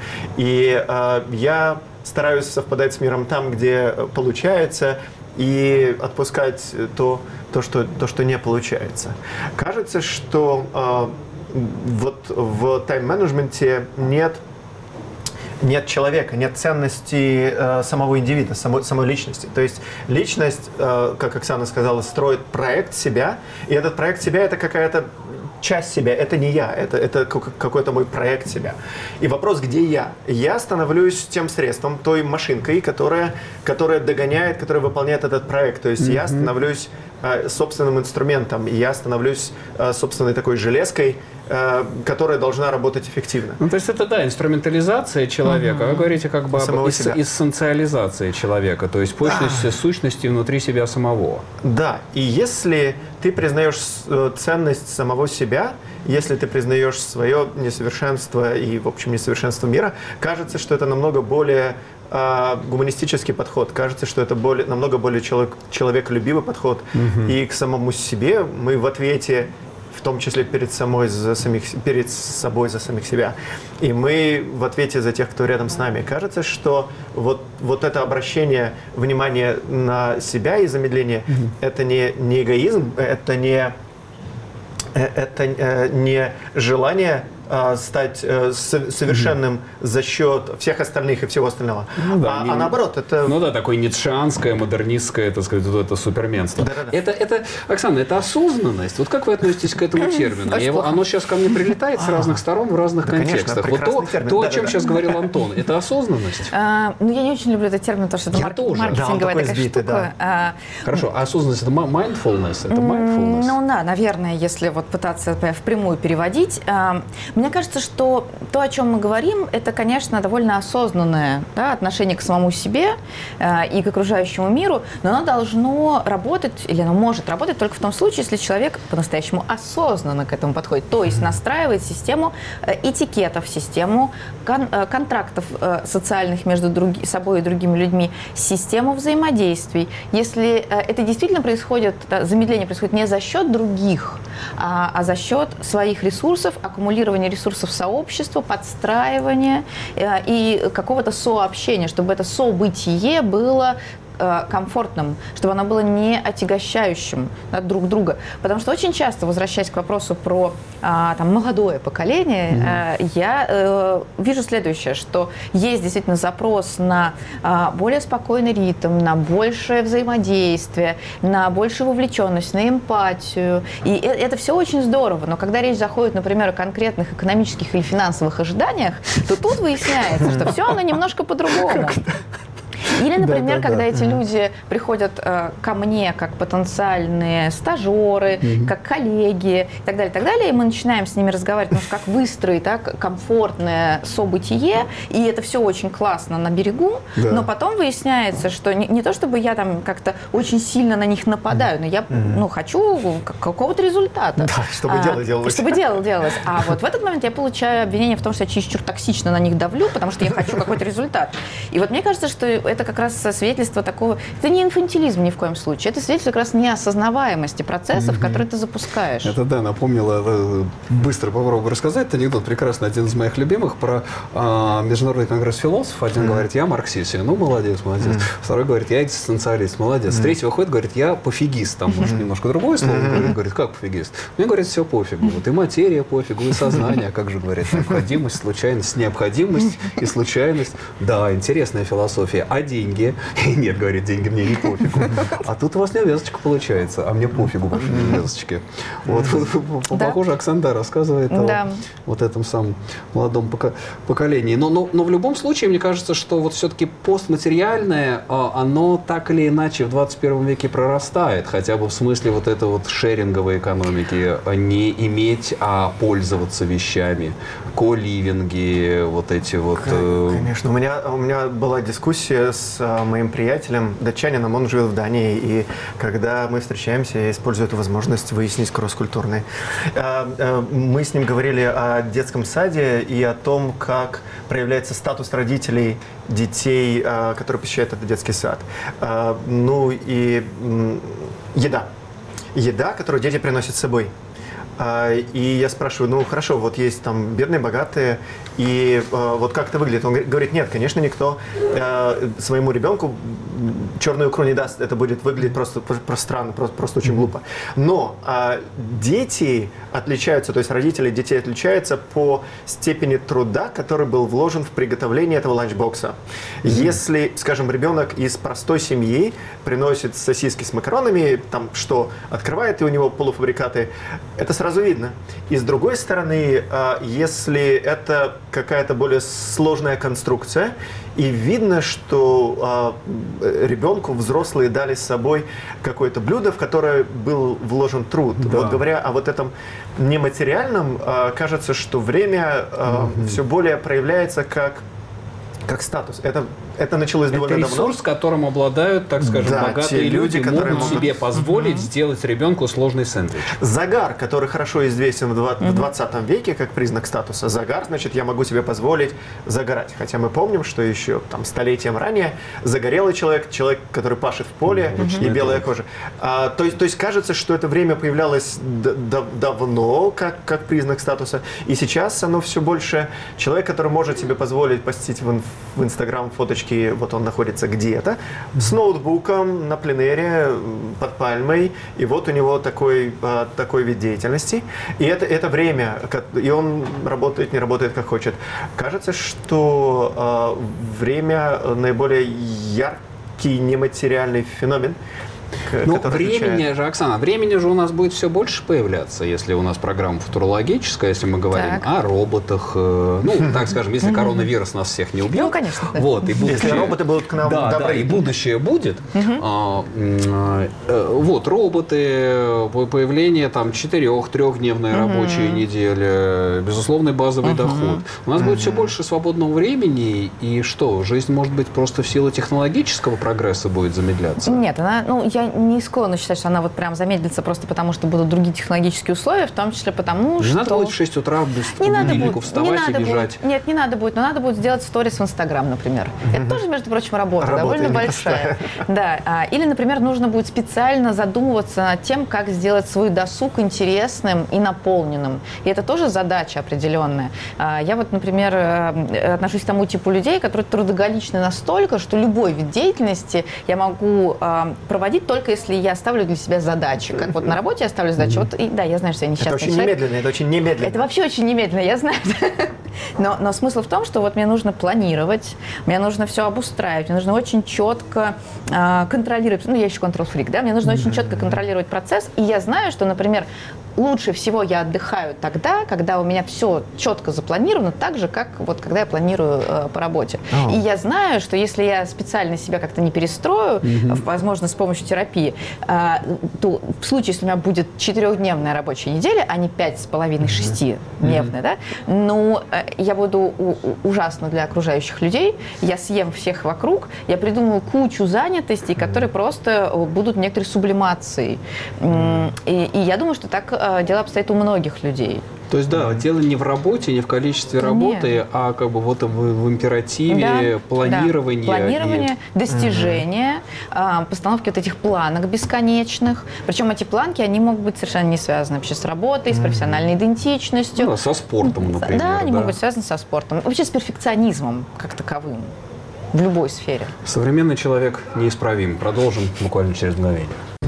И э, я стараюсь совпадать с миром там, где получается, и отпускать то, то, что, то, что не получается. Кажется, что э, вот в тайм-менеджменте нет, нет человека, нет ценности э, самого индивида, самой, самой личности. То есть личность, э, как Оксана сказала, строит проект себя, и этот проект себя – это какая-то часть себя, это не я, это, это какой-то мой проект себя. И вопрос, где я? Я становлюсь тем средством, той машинкой, которая, которая догоняет, которая выполняет этот проект. То есть mm-hmm. я становлюсь э, собственным инструментом, и я становлюсь э, собственной такой железкой, э, которая должна работать эффективно. Ну, то есть это, да, инструментализация человека. Mm-hmm. Вы говорите как бы об эс- эссенциализации человека, то есть сущности, сущности внутри себя самого. Да, и если ты признаешь ценность самого себя, если ты признаешь свое несовершенство и, в общем, несовершенство мира, кажется, что это намного более э, гуманистический подход, кажется, что это более, намного более человек, человеколюбивый подход. Mm-hmm. И к самому себе мы в ответе, в том числе перед, самой за самих, перед собой за самих себя. И мы в ответе за тех, кто рядом с нами. Кажется, что вот, вот это обращение внимания на себя и замедление, mm-hmm. это не, не эгоизм, это не, это не желание э, стать э, со- совершенным mm-hmm. за счет всех остальных и всего остального. Ну, да, а, не... а наоборот, это... Ну да, такое ницшеанское, модернистское, так сказать, вот это суперменство. Да-да-да. Это, это, Оксана, это осознанность. Вот как вы относитесь к этому термину? Я его, оно сейчас ко мне прилетает с разных сторон в разных да, контекстах. Конечно, вот то, термин. то да, о чем да, сейчас да. говорил Антон, это осознанность? А, ну, я не очень люблю этот термин, потому что это Я марк- тоже. маркетинговая Да, такая сбитый, штука. да. А, Хорошо, а осознанность это mindfulness? Это mindfulness? Ну да, наверное, если вот пытаться впрямую переводить. А, мне кажется, что то, о чем мы говорим, это, конечно, довольно осознанное, да, отношение к самому себе а, и к окружающему миру, но оно должно работать, или оно может работать только в том случае, если человек по-настоящему осознанно к этому подходит, то есть настраивает систему этикетов, систему кон- контрактов э, социальных между други- собой и другими людьми, систему взаимодействий. Если э, это действительно происходит, да, замедление происходит не за счет других, а, а за счет своих ресурсов, аккумулирования ресурсов сообщества, подстраивания э, и какого-то сообщения, чтобы это событие было комфортным, чтобы оно было не отягощающим, да, друг друга. Потому что очень часто, возвращаясь к вопросу про а, там, молодое поколение, mm-hmm. э, я э, вижу следующее, что есть действительно запрос на а, более спокойный ритм, на большее взаимодействие, на большую вовлеченность, на эмпатию. И э, это все очень здорово. Но когда речь заходит, например, о конкретных экономических или финансовых ожиданиях, то тут выясняется, что все оно немножко по-другому. Или, например, да, да, когда да. эти люди приходят э, ко мне как потенциальные стажеры, mm-hmm. как коллеги и так далее, и так далее, и мы начинаем с ними разговаривать, ну, как выстроить так, комфортное событие, и это все очень классно на берегу, да. но потом выясняется, что не, не то чтобы я там как-то очень сильно на них нападаю, но я mm-hmm. ну, хочу какого-то результата. Да, чтобы а, дело делалось. Чтобы дело делалось. А вот в этот момент я получаю обвинение в том, что я чересчур токсично на них давлю, потому что я хочу какой-то результат. И вот мне кажется, что это как раз свидетельство такого... Это не инфантилизм ни в коем случае. Это свидетельство как раз неосознаваемости процессов, mm-hmm. которые ты запускаешь. Это, да, напомнило... Быстро попробую рассказать. Это анекдот прекрасный, один из моих любимых, про а, Международный конгресс философов. Один mm-hmm. говорит, я марксист. Ну, молодец, молодец. Mm-hmm. Второй говорит, я экзистенциалист. Молодец. Mm-hmm. Третий выходит, говорит, я пофигист. Там, может, mm-hmm. немножко другое слово. Mm-hmm. Говорит, говорит, как пофигист? Мне, говорит, все пофигу. Вот и материя пофигу, и сознание. А как же, говорит, необходимость, случайность, необходимость и случайность. Да, интересная философия. А деньги? Нет, говорит, деньги мне не пофигу. А тут у вас невесточка получается, а мне пофигу ваши невесточки. Вот, да. Похоже, Оксана рассказывает да. о вот этом самом молодом поколении. Но, но, но в любом случае, мне кажется, что вот все-таки постматериальное, оно так или иначе в двадцать первом веке прорастает, хотя бы в смысле вот этой вот шеринговой экономики, не иметь, а пользоваться вещами, ко-ливинги, вот эти вот... Конечно, у меня, у меня была дискуссия с моим приятелем, датчанином, он живет в Дании, и когда мы встречаемся, я использую эту возможность выяснить кросс-культурный. Мы с ним говорили о детском саде и о том, как проявляется статус родителей детей, которые посещают этот детский сад. Ну и еда. Еда, которую дети приносят с собой. И я спрашиваю, ну хорошо, вот есть там бедные, богатые, и э, вот как это выглядит? Он говорит, нет, конечно, никто э, своему ребенку черную икру не даст, это будет выглядеть просто, просто странно, просто, просто очень глупо. Но э, дети отличаются, то есть родители детей отличаются по степени труда, который был вложен в приготовление этого ланчбокса. Mm-hmm. Если, скажем, ребенок из простой семьи приносит сосиски с макаронами, там что, открывает, и у него полуфабрикаты, это сразу видно. И с другой стороны, э, если это какая-то более сложная конструкция, и видно, что э, ребенку взрослые дали с собой какое-то блюдо, в которое был вложен труд. Да. Вот говоря о вот этом нематериальном, э, кажется, что время э, mm-hmm. все более проявляется как, как статус. Это Это началось это довольно ресурс, давно. ресурс, которым обладают, так скажем, да, богатые люди, люди, могут могут себе позволить mm-hmm. сделать ребенку сложный сэндвич. Загар, который хорошо известен в двадцатом веке как признак статуса. Загар, значит, я могу себе позволить загорать. Хотя мы помним, что еще там столетием ранее загорелый человек, человек, который пашет в поле, mm-hmm. и белая кожа. А, то, есть, то есть кажется, что это время появлялось д- д- давно как, как признак статуса. И сейчас оно все больше человек, который может себе позволить постить в, ин- в Инстаграм фоточки точки, вот он находится где-то, с ноутбуком на пленэре под пальмой, и вот у него такой, такой вид деятельности. И это, это время, и он работает, не работает, как хочет. Кажется, что время наиболее яркий нематериальный феномен. Ну, времени отвечает. же, Оксана, времени же у нас будет все больше появляться, если у нас программа футурологическая, если мы говорим так. о роботах, э, ну, так скажем, если коронавирус нас всех не убьет. Ну, конечно. Да. Вот, и будущее, если роботы будут к нам да, добры. Да, и будущее будет. А, а, вот, роботы, появление там четырех, трехдневной рабочей недели, безусловный базовый доход. У нас будет все больше свободного времени, и что, жизнь, может быть, просто в силу технологического прогресса будет замедляться? Нет, она, ну, я не склонна считать, что она вот прям замедлится просто потому, что будут другие технологические условия, в том числе потому, не что... Не надо будет в шесть утра без будильника вставать не надо и бежать. Будет, нет, не надо будет, но надо будет сделать сторис в Инстаграм, например. Mm-hmm. Это тоже, между прочим, работа, работа довольно большая. Да. А, или, например, нужно будет специально задумываться над тем, как сделать свой досуг интересным и наполненным. И это тоже задача определенная. А, я вот, например, отношусь к тому типу людей, которые трудоголичны настолько, что любой вид деятельности я могу а, проводить только если я ставлю для себя задачи. Как вот на работе я ставлю задачи. Вот, и, да, я знаю, что я несчастный человек. Это очень человек. немедленно, это очень немедленно. Это вообще очень немедленно, я знаю. Но, но смысл в том, что вот мне нужно планировать, мне нужно все обустраивать, мне нужно очень четко э, контролировать. Ну, я еще контрол-фрик, да, мне нужно очень четко контролировать процесс. И я знаю, что, например, лучше всего я отдыхаю тогда, когда у меня все четко запланировано, так же, как вот когда я планирую э, по работе. Oh. И я знаю, что если я специально себя как-то не перестрою, mm-hmm. возможно, с помощью терапии, э, то в случае, если у меня будет четырехдневная рабочая неделя, а не пять с половиной, шестидневная, mm-hmm. да, ну, э, я буду у- ужасна для окружающих людей, я съем всех вокруг, я придумаю кучу занятостей, которые mm-hmm. просто будут некоторой сублимацией. Mm-hmm. И, и я думаю, что так дело обстоит у многих людей. То есть, да, дело не в работе, не в количестве работы, Нет. а как бы вот в, в императиве, да, планирования. Да. Планирование, и... достижения, угу. постановки вот этих планок бесконечных. Причем эти планки, они могут быть совершенно не связаны вообще с работой, угу. с профессиональной идентичностью. Ну, со спортом, например. Да, они да. могут быть связаны со спортом. Вообще с перфекционизмом как таковым в любой сфере. Современный человек неисправим. Продолжим буквально через мгновение.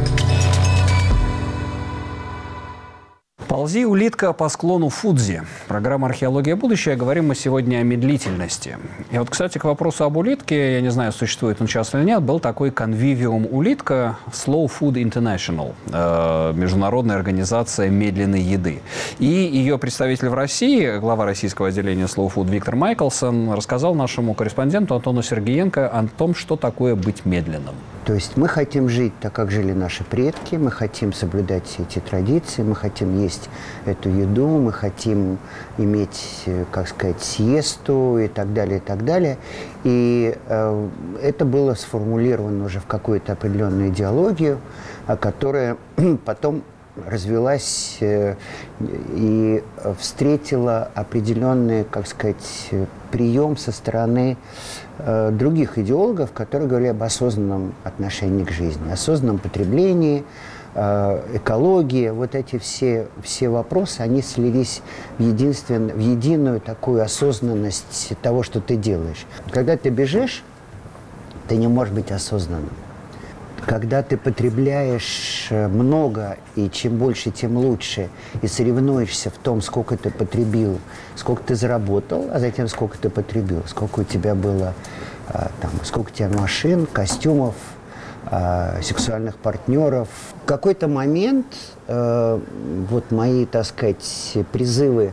«Ползи, улитка, по склону Фудзи». Программа «Археология. Будущее». Говорим мы сегодня о медлительности. И вот, кстати, к вопросу об улитке, я не знаю, существует он сейчас или нет, был такой конвивиум улитка Slow Food International, э, международная организация медленной еды. И ее представитель в России, глава российского отделения Slow Food Виктор Майклсон, рассказал нашему корреспонденту Антону Сергеенко о том, что такое быть медленным. То есть мы хотим жить так, как жили наши предки, мы хотим соблюдать все эти традиции, мы хотим есть эту еду, мы хотим иметь, как сказать, сиесту и так далее, и так далее. И э, это было сформулировано уже в какую-то определенную идеологию, которая потом развилась э, и встретила определенный, как сказать, прием со стороны э, других идеологов, которые говорили об осознанном отношении к жизни, осознанном потреблении, э, экологии. Вот эти все, все вопросы, они слились в, единствен, в единую такую осознанность того, что ты делаешь. Когда ты бежишь, ты не можешь быть осознанным. Когда ты потребляешь много, и чем больше, тем лучше, и соревнуешься в том, сколько ты потребил, сколько ты заработал, а затем сколько ты потребил, сколько у тебя было, там, сколько у тебя машин, костюмов, сексуальных партнеров. В какой-то момент э, вот мои, так сказать, призывы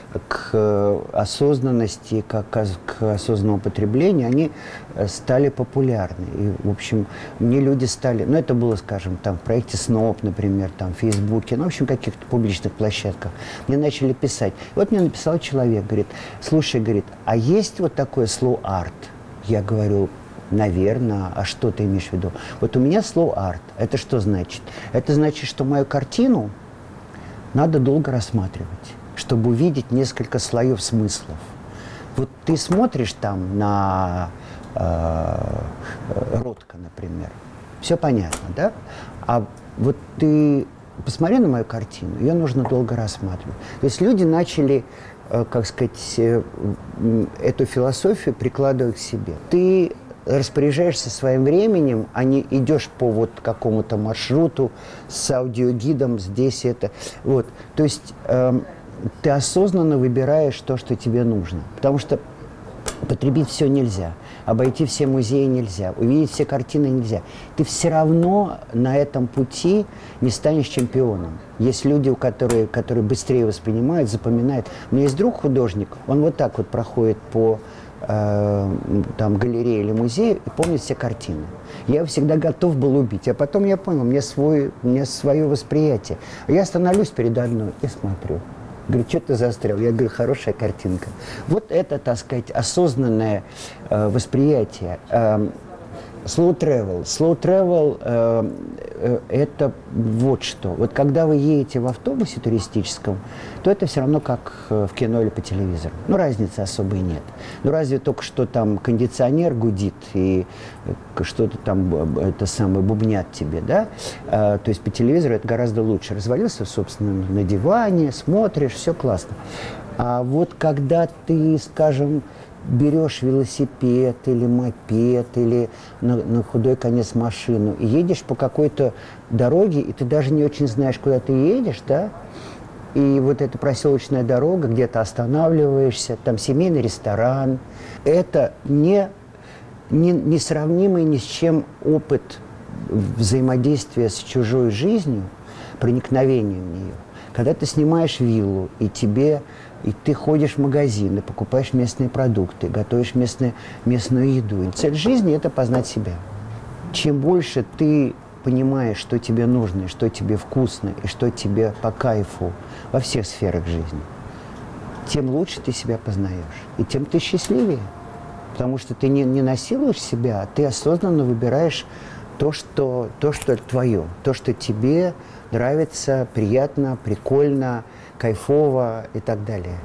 к осознанности, как к осознанному потреблению, они стали популярны. И, в общем, мне люди стали... Ну, это было, скажем, там, в проекте СНОП, например, там, в Фейсбуке, ну, в общем, каких-то публичных площадках. Мне начали писать. Вот мне написал человек, говорит, слушай, говорит, а есть вот такое slow art? Я говорю... Наверное. А что ты имеешь в виду? Вот у меня slow art. Это что значит? Это значит, что мою картину надо долго рассматривать, чтобы увидеть несколько слоев смыслов. Вот ты смотришь там на э, Ротко, например. Все понятно, да? А вот ты посмотри на мою картину, ее нужно долго рассматривать. То есть люди начали, э, как сказать, э, эту философию прикладывать к себе. Ты распоряжаешься своим временем, а не идешь по вот какому-то маршруту с аудиогидом, здесь это. Вот. То есть э, ты осознанно выбираешь то, что тебе нужно. Потому что потребить все нельзя, обойти все музеи нельзя, увидеть все картины нельзя. Ты все равно на этом пути не станешь чемпионом. Есть люди, у которых, которые быстрее воспринимают, запоминают. У меня есть друг художник, он вот так вот проходит по э, там, галерее или музею и помнит все картины. Я его всегда готов был убить. А потом я понял, у меня, свой, у меня свое восприятие. Я становлюсь перед одной и смотрю. Говорит, что ты застрял? Я говорю, хорошая картинка. Вот это, так сказать, осознанное э, восприятие. Э, slow travel. Slow travel э, э, это вот что. Вот когда вы едете в автобусе туристическом, то это все равно как в кино или по телевизору. Ну, разницы особой нет. Ну, разве только что там кондиционер гудит и что-то там это самое бубнят тебе, да? А, то есть по телевизору это гораздо лучше. Развалился, собственно, на диване, смотришь, все классно. А вот когда ты, скажем, берешь велосипед или мопед, или на, на худой конец машину, и едешь по какой-то дороге, и ты даже не очень знаешь, куда ты едешь, да? И вот эта проселочная дорога, где-то останавливаешься, там семейный ресторан. Это не, не, несравнимый ни с чем опыт взаимодействия с чужой жизнью, проникновения в нее. Когда ты снимаешь виллу, и тебе... И ты ходишь в магазины, покупаешь местные продукты, готовишь местные, местную еду. И цель жизни – это познать себя. Чем больше ты понимаешь, что тебе нужно, и что тебе вкусно, и что тебе по кайфу во всех сферах жизни, тем лучше ты себя познаешь. И тем ты счастливее. Потому что ты не, не насилуешь себя, а ты осознанно выбираешь то, что, то, что твое, то, что тебе нравится, приятно, прикольно, кайфово и так далее.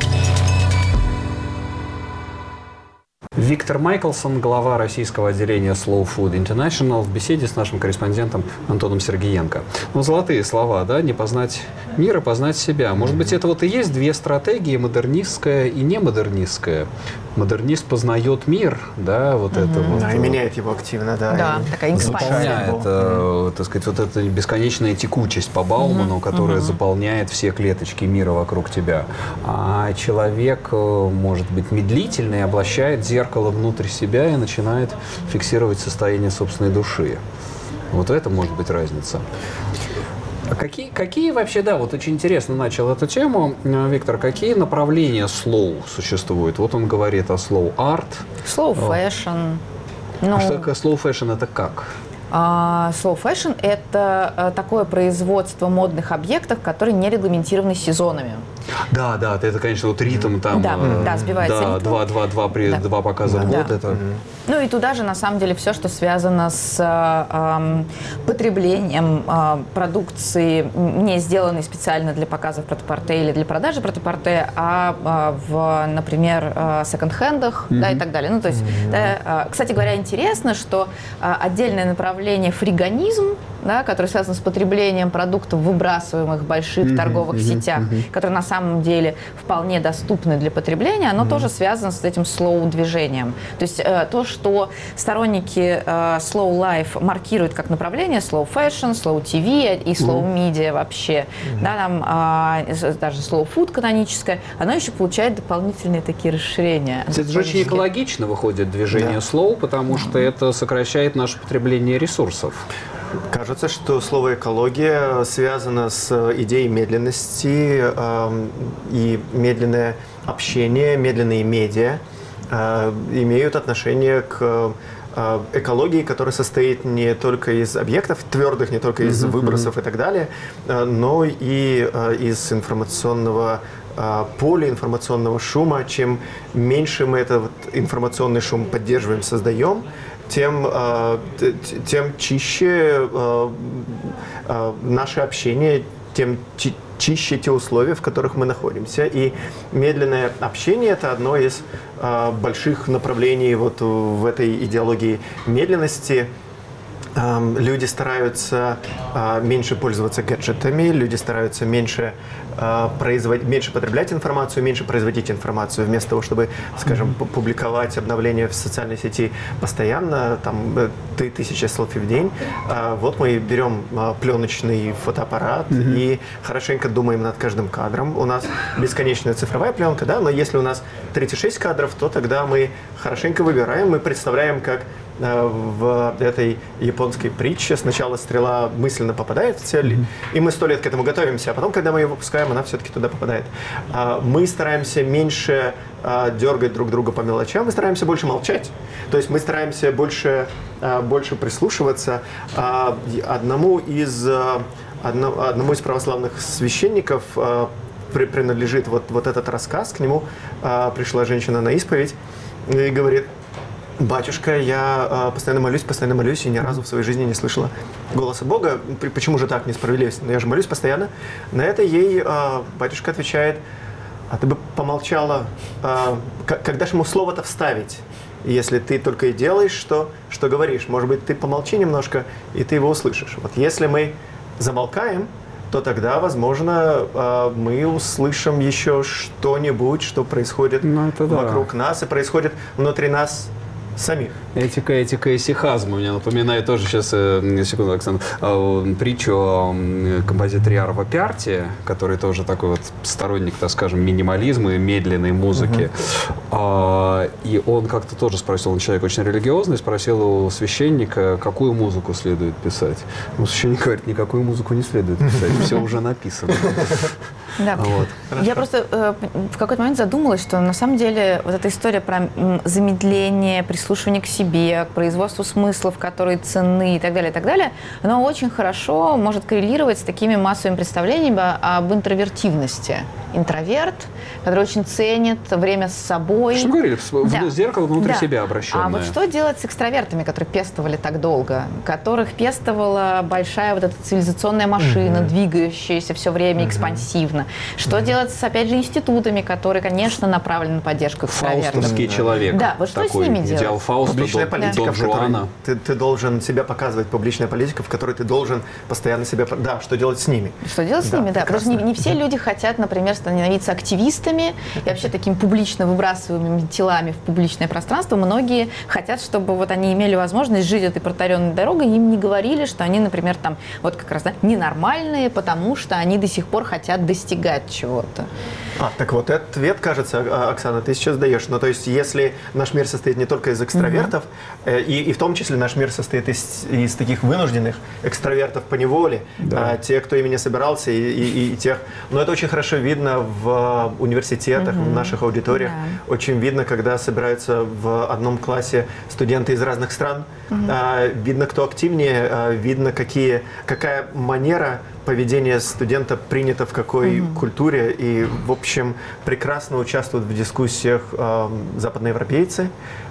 Виктор Майклсон, глава российского отделения Slow Food International, в беседе с нашим корреспондентом Антоном Сергеенко. Ну, золотые слова, да, не познать мир, а познать себя. Может быть, это вот и есть две стратегии, модернистская и немодернистская. Модернист познает мир, да, вот mm-hmm. это вот. Да, и меняет его активно, да. Да, и такая заполняет, mm-hmm. так сказать, вот эта бесконечная текучесть по Бауману, mm-hmm. которая mm-hmm. заполняет все клеточки мира вокруг тебя. А человек может быть медлительный, облачает зеркало внутрь себя и начинает фиксировать состояние собственной души. Вот это может быть разница. А какие, какие вообще, да, вот очень интересно начал эту тему, Виктор, какие направления slow существуют? Вот он говорит о slow art. Slow fashion. Ну, а что такое slow fashion? Это как? Uh, slow fashion – это uh, такое производство модных объектов, которые не регламентированы сезонами. Да, да, это, конечно, вот ритм там. Да, э, да, сбивается да, ритм. Два, два, два, при, да. два показа в да. год. Это... Ну и туда же, на самом деле, все, что связано с э, потреблением э, продукции, не сделанной специально для показа в пret-a-porter или для продажи пret-a-porter, а, э, в, например, э, секонд-хендах, mm-hmm. да, и так далее. Ну, то есть, mm-hmm. да, э, кстати говоря, интересно, что э, отдельное направление фриганизм, да, который связан с потреблением продуктов, выбрасываемых в больших mm-hmm. торговых mm-hmm. сетях, mm-hmm. которые на самом деле вполне доступны для потребления, оно mm-hmm. тоже связано с этим slow-движением. То есть э, то, что сторонники э, slow life маркируют как направление, slow fashion, slow ти ви и slow mm-hmm. media вообще, mm-hmm. да, там э, даже slow food каноническое, оно еще получает дополнительные такие расширения. Это же очень экологично выходит движение да. slow, потому что это сокращает наше потребление ресурсов. Кажется, что слово «экология» связано с идеей медленности, э, и медленное общение, медленные медиа э, имеют отношение к э, экологии, которая состоит не только из объектов твердых, не только из mm-hmm. выбросов и так далее, э, но и э, из информационного э, поля, информационного шума. Чем меньше мы этот информационный шум поддерживаем, создаем, Тем, э, тем чище э, э, наше общение, тем чи- чище те условия, в которых мы находимся. И медленное общение – это одно из э, больших направлений вот в этой идеологии медленности. Люди стараются а, меньше пользоваться гаджетами, люди стараются меньше, а, производ... меньше потреблять информацию, меньше производить информацию. Вместо того, чтобы, скажем, mm-hmm. публиковать обновления в социальной сети постоянно, там, ты тысяча селфи в день, а, вот мы берем а, пленочный фотоаппарат mm-hmm. и хорошенько думаем над каждым кадром. У нас бесконечная цифровая пленка, да, но если у нас тридцать шесть кадров, то тогда мы хорошенько выбираем, мы представляем, как в этой японской притче сначала стрела мысленно попадает в цель, mm-hmm. и мы сто лет к этому готовимся, а потом, когда мы ее выпускаем, она все-таки туда попадает. Мы стараемся меньше дергать друг друга по мелочам, мы стараемся больше молчать. То есть мы стараемся больше, больше прислушиваться. Одному из, одному из православных священников принадлежит вот, вот этот рассказ, к нему пришла женщина на исповедь и говорит: «Батюшка, я э, постоянно молюсь, постоянно молюсь, и ни разу в своей жизни не слышала голоса Бога. Почему же так, несправедливость? Но я же молюсь постоянно». На это ей э, батюшка отвечает: «А ты бы помолчала, э, когда же ему слово-то вставить? Если ты только и делаешь, что, что говоришь. Может быть, ты помолчи немножко, и ты его услышишь». Вот если мы замолкаем, то тогда, возможно, мы услышим еще что-нибудь, что происходит ну, вокруг да. нас и происходит внутри нас самих. Этика, этика и сихазм. У меня напоминает тоже сейчас, секунду, Оксана, притчу о композиторе Арво Пярти, который тоже такой вот сторонник, так скажем, минимализма и медленной музыки. Uh-huh. И он как-то тоже спросил, он человек очень религиозный, спросил у священника, какую музыку следует писать. Ну, священник говорит, никакую музыку не следует писать, все уже написано. Да. Вот. Я просто э, в какой-то момент задумалась, что на самом деле вот эта история про замедление, прислушивание к себе, к производству смыслов, которые ценны и так далее, и так далее, она очень хорошо может коррелировать с такими массовыми представлениями об интровертивности. Интроверт, который очень ценит время с собой. Что говорили? Да. Зеркало внутри да. себя обращенное. А вот что делать с экстравертами, которые пестовали так долго, которых пестовала большая вот эта цивилизационная машина, mm-hmm. двигающаяся все время mm-hmm. экспансивно? Что mm-hmm. делать с, опять же, институтами, которые, конечно, направлены на поддержку экстравертов? Фаустовский человек. Да, вот что такой, с ними делать? Идеал Фауста, публичная до, политика, до в которой ты, ты должен себя показывать, публичная политика, в которой ты должен постоянно себя... Да, что делать с ними? Что делать с да, ними, да. Прекрасно. Потому что не, не все люди хотят, например, становиться активистами и вообще такими публично выбрасываемыми телами в публичное пространство. Многие хотят, чтобы вот они имели возможность жить этой протаренной дорогой, и им не говорили, что они, например, там, вот как раз, да, ненормальные, потому что они до сих пор хотят достигать чего-то. А, так вот, этот ответ, кажется, Оксана, ты сейчас даешь. Ну, то есть, если наш мир состоит не только из экстравертов, mm-hmm. и, и в том числе наш мир состоит из, из таких вынужденных экстравертов по неволе, да. а, те, кто ими не собирался, и, и, и тех... Но это очень хорошо видно в университетах, mm-hmm. в наших аудиториях. Yeah. Очень видно, когда собираются в одном классе студенты из разных стран. Mm-hmm. А, видно, кто активнее, а, видно, какие, какая манера поведение студента принято в какой mm-hmm. культуре, и, в общем, прекрасно участвуют в дискуссиях э, западноевропейцы,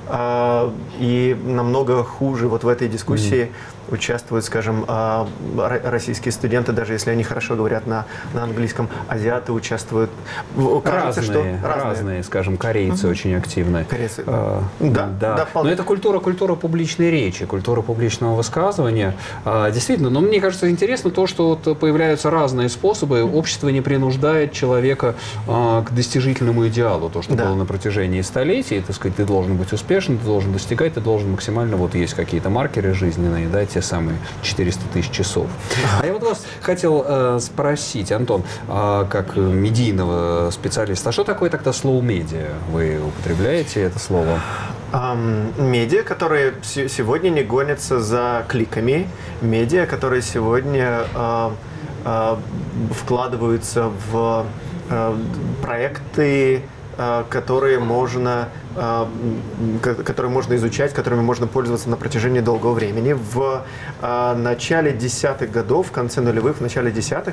э, и намного хуже вот в этой дискуссии mm-hmm. участвуют, скажем, э, российские студенты, даже если они хорошо говорят на, на английском, азиаты участвуют. Кажется, разные, что разные. разные, скажем, корейцы mm-hmm. очень активны. Корейцы, а, да. да, да. да но это культура, культура публичной речи, культура публичного высказывания. А, действительно, но мне кажется интересно то, что вот появляются разные способы. Общество не принуждает человека а, к достижительному идеалу. То, что да. было на протяжении столетий. Так сказать, ты должен быть успешен, ты должен достигать, ты должен максимально... Вот есть какие-то маркеры жизненные, да, те самые четыреста тысяч часов. А я вот вас хотел э, спросить, Антон, э, как медийного специалиста, а что такое тогда слоу-медиа? Вы употребляете это слово? Um, медиа, которые с- сегодня не гонятся за кликами, медиа, которые сегодня uh, uh, вкладываются в uh, проекты, uh, которые можно, uh, которые можно изучать, которыми можно пользоваться на протяжении долгого времени. В uh, начале десятых годов, в конце нулевых, в начале десятых,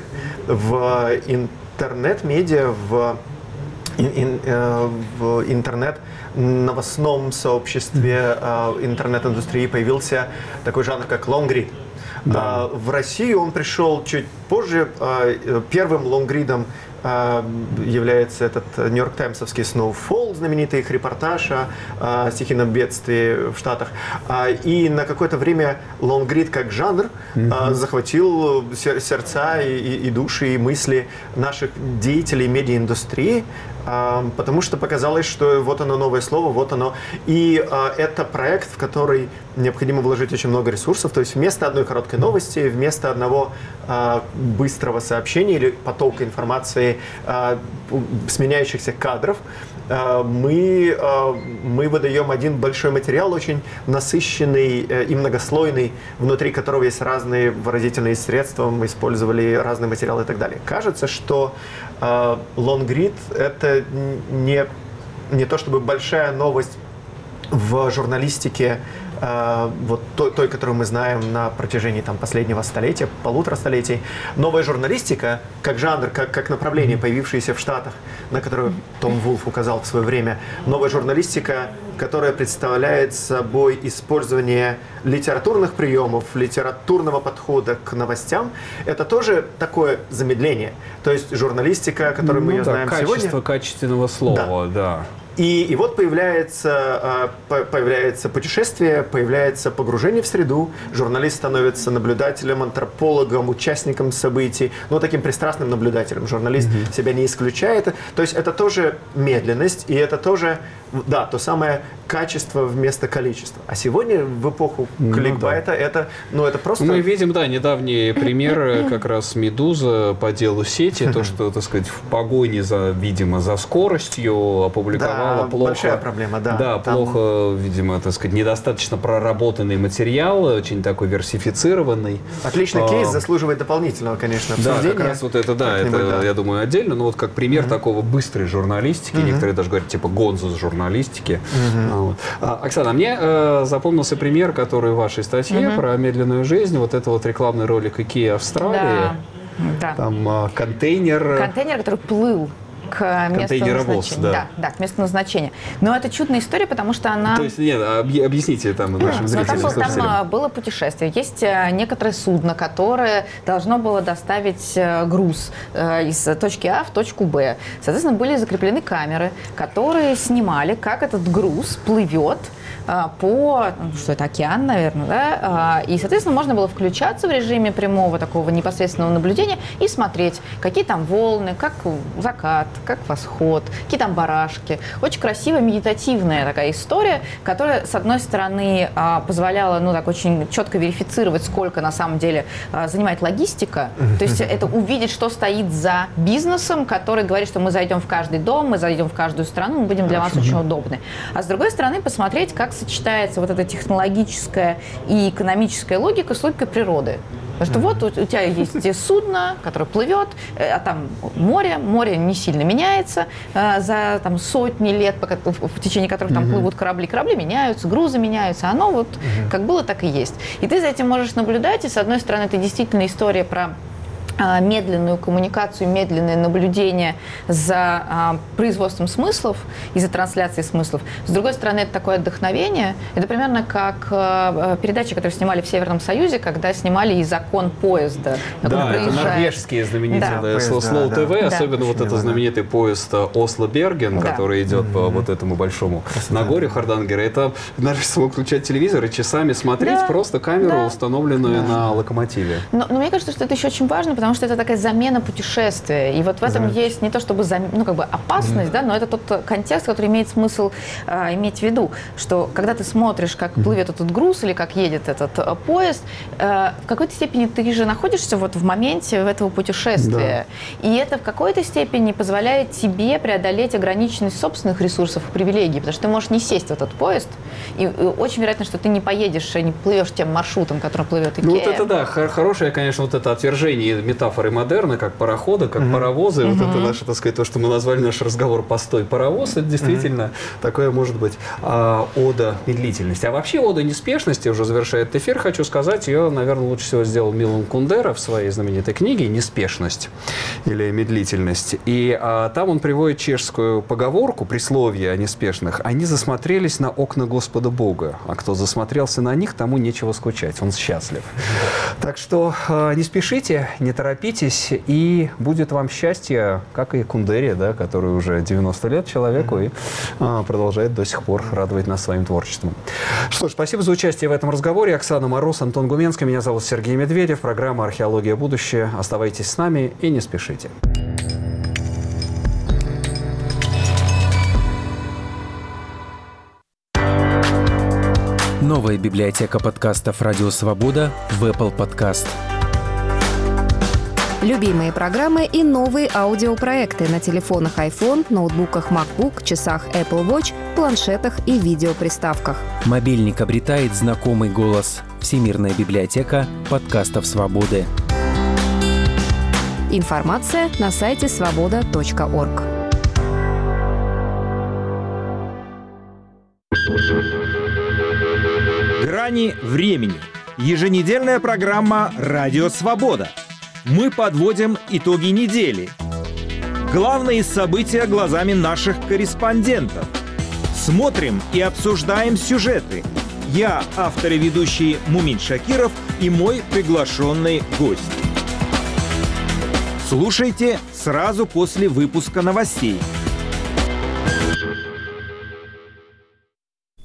в интернет-медиа, в In, in, uh, в интернет-новостном сообществе uh, интернет-индустрии появился такой жанр, как лонгрид. Да. Uh, в Россию он пришел чуть позже. Uh, первым лонгридом э, является этот Нью-Йорк Таймсовский Snowfall, знаменитый их репортаж о, о стихийном бедствии в Штатах. А, и на какое-то время лонгрид как жанр mm-hmm. а, захватил сердца и, и, и души, и мысли наших деятелей медиаиндустрии, а, потому что показалось, что вот оно новое слово, вот оно. И а, это проект, в который необходимо вложить очень много ресурсов. То есть вместо одной короткой новости, вместо одного а, быстрого сообщения или потока информации, а, сменяющихся кадров, а, мы, а, мы выдаем один большой материал, очень насыщенный а, и многослойный, внутри которого есть разные выразительные средства, мы использовали разные материалы и так далее. Кажется, что а, лонгрид — это не, не то чтобы большая новость в журналистике, Uh, вот той, той, которую мы знаем на протяжении там, последнего столетия, полутора столетий. Новая журналистика, как жанр, как, как направление, появившееся в Штатах, на которое Том Вулф указал в свое время. Новая журналистика, которая представляет собой использование литературных приемов, литературного подхода к новостям, это тоже такое замедление. То есть журналистика, которую ну, мы ее да, знаем качество сегодня. Качественного слова, да. да. И, и вот появляется, появляется путешествие, появляется погружение в среду, журналист становится наблюдателем, антропологом, участником событий, но таким пристрастным наблюдателем. Журналист mm-hmm. себя не исключает. То есть это тоже медленность, и это тоже, да, то самое качество вместо количества. А сегодня, в эпоху кликбайта, ну, да. это, ну, это просто... Мы видим, да, недавний пример как раз «Медуза» по делу сети, то, что, так сказать, в погоне, за, видимо, за скоростью опубликовала да, плохо... большая проблема, да. Да, Там... плохо, видимо, так сказать, недостаточно проработанный материал, очень такой версифицированный. Отличный а, кейс, заслуживает дополнительного, конечно, обсуждения. Да, как раз вот это, да, это, да. я думаю, отдельно, но вот как пример mm-hmm. такого быстрой журналистики, mm-hmm. некоторые даже говорят, типа, гонзо с журналистики. Mm-hmm. Вот. А, Оксана, мне э, запомнился пример, который в вашей статье mm-hmm. про медленную жизнь, вот это вот рекламный ролик IKEA Австралии, да. там э, контейнер... Контейнер, который плыл к месту назначения. Да. Да, да, к месту назначения. Но это чудная история, потому что она... То есть, нет, объясните там нашим зрителям, там, слушателям. Там было путешествие. Есть некоторое судно, которое должно было доставить груз из точки А в точку Б. Соответственно, были закреплены камеры, которые снимали, как этот груз плывет по, что это, океан, наверное, да, и, соответственно, можно было включаться в режиме прямого такого непосредственного наблюдения и смотреть, какие там волны, как закат, как восход, какие там барашки. Очень красивая, медитативная такая история, которая, с одной стороны, позволяла, ну, так очень четко верифицировать, сколько на самом деле занимает логистика, то есть это увидеть, что стоит за бизнесом, который говорит, что мы зайдем в каждый дом, мы зайдем в каждую страну, мы будем для вас очень удобны. А с другой стороны, посмотреть, как сочетается вот эта технологическая и экономическая логика с логикой природы. Потому что вот у, у тебя есть судно, которое плывет, а там море, море не сильно меняется а, за там, сотни лет, пока, в, в течение которых там плывут корабли. Корабли меняются, грузы меняются, оно вот как было, так и есть. И ты за этим можешь наблюдать, и с одной стороны, это действительно история про медленную коммуникацию, медленное наблюдение за а, производством смыслов и за трансляцией смыслов. С другой стороны, это такое вдохновение. Это примерно как а, передачи, которые снимали в Северном Союзе, когда снимали и закон поезда. Да, это норвежские знаменитые да. Slow ти ви, да. особенно да. вот этот знаменитый поезд Осло-Берген, да. который идет mm-hmm. по вот этому большому Красота. Нагорью Хардангера. Это даже смог включать телевизор и часами смотреть да. просто камеру, да. установленную да. на локомотиве. Но, но мне кажется, что это еще очень важно, потому что это такая замена путешествия. И вот в этом да. есть не то чтобы зам... ну, как бы опасность, mm. да, но это тот контекст, который имеет смысл а, иметь в виду, что когда ты смотришь, как mm. плывет этот груз или как едет этот а, поезд, а, в какой-то степени ты же находишься вот в моменте этого путешествия. Да. И это в какой-то степени позволяет тебе преодолеть ограниченность собственных ресурсов и привилегий, потому что ты можешь не сесть в этот поезд, и, и очень вероятно, что ты не поедешь и не плывешь тем маршрутом, которым плывет IKEA. Ну вот это да, хорошее, конечно, вот это отвержение метафоры модерна, как парохода, как mm-hmm. паровозы. Mm-hmm. Вот это наше, так сказать, то, что мы назвали наш разговор «Постой, паровоз», это действительно mm-hmm. такое, может быть, а, ода медлительности. А вообще ода неспешности, уже завершает эфир, хочу сказать, ее, наверное, лучше всего сделал Милан Кундера в своей знаменитой книге «Неспешность» или «Медлительность». И а, там он приводит чешскую поговорку, присловие о неспешных. Они засмотрелись на окна Господа Бога, а кто засмотрелся на них, тому нечего скучать, он счастлив. Mm-hmm. Так что а, не спешите, не торопитесь. торопитесь, и будет вам счастье, как и Кундере, да, который уже девяносто лет человеку и а, продолжает до сих пор радовать нас своим творчеством. Что ж, спасибо за участие в этом разговоре. Оксана Мороз, Антон Гуменский. Меня зовут Сергей Медведев. Программа «Археология. Будущее». Оставайтесь с нами и не спешите. Новая библиотека подкастов «Радио Свобода» в Apple Podcast. Любимые программы и новые аудиопроекты на телефонах iPhone, ноутбуках MacBook, часах Apple Watch, планшетах и видеоприставках. Мобильник обретает знакомый голос. Всемирная библиотека подкастов «Свободы». Информация на сайте свобода точка орг. Грани времени. Еженедельная программа «Радио Свобода». Мы подводим итоги недели. Главные события глазами наших корреспондентов. Смотрим и обсуждаем сюжеты. Я, автор и ведущий Мумин Шакиров, и мой приглашенный гость. Слушайте сразу после выпуска новостей.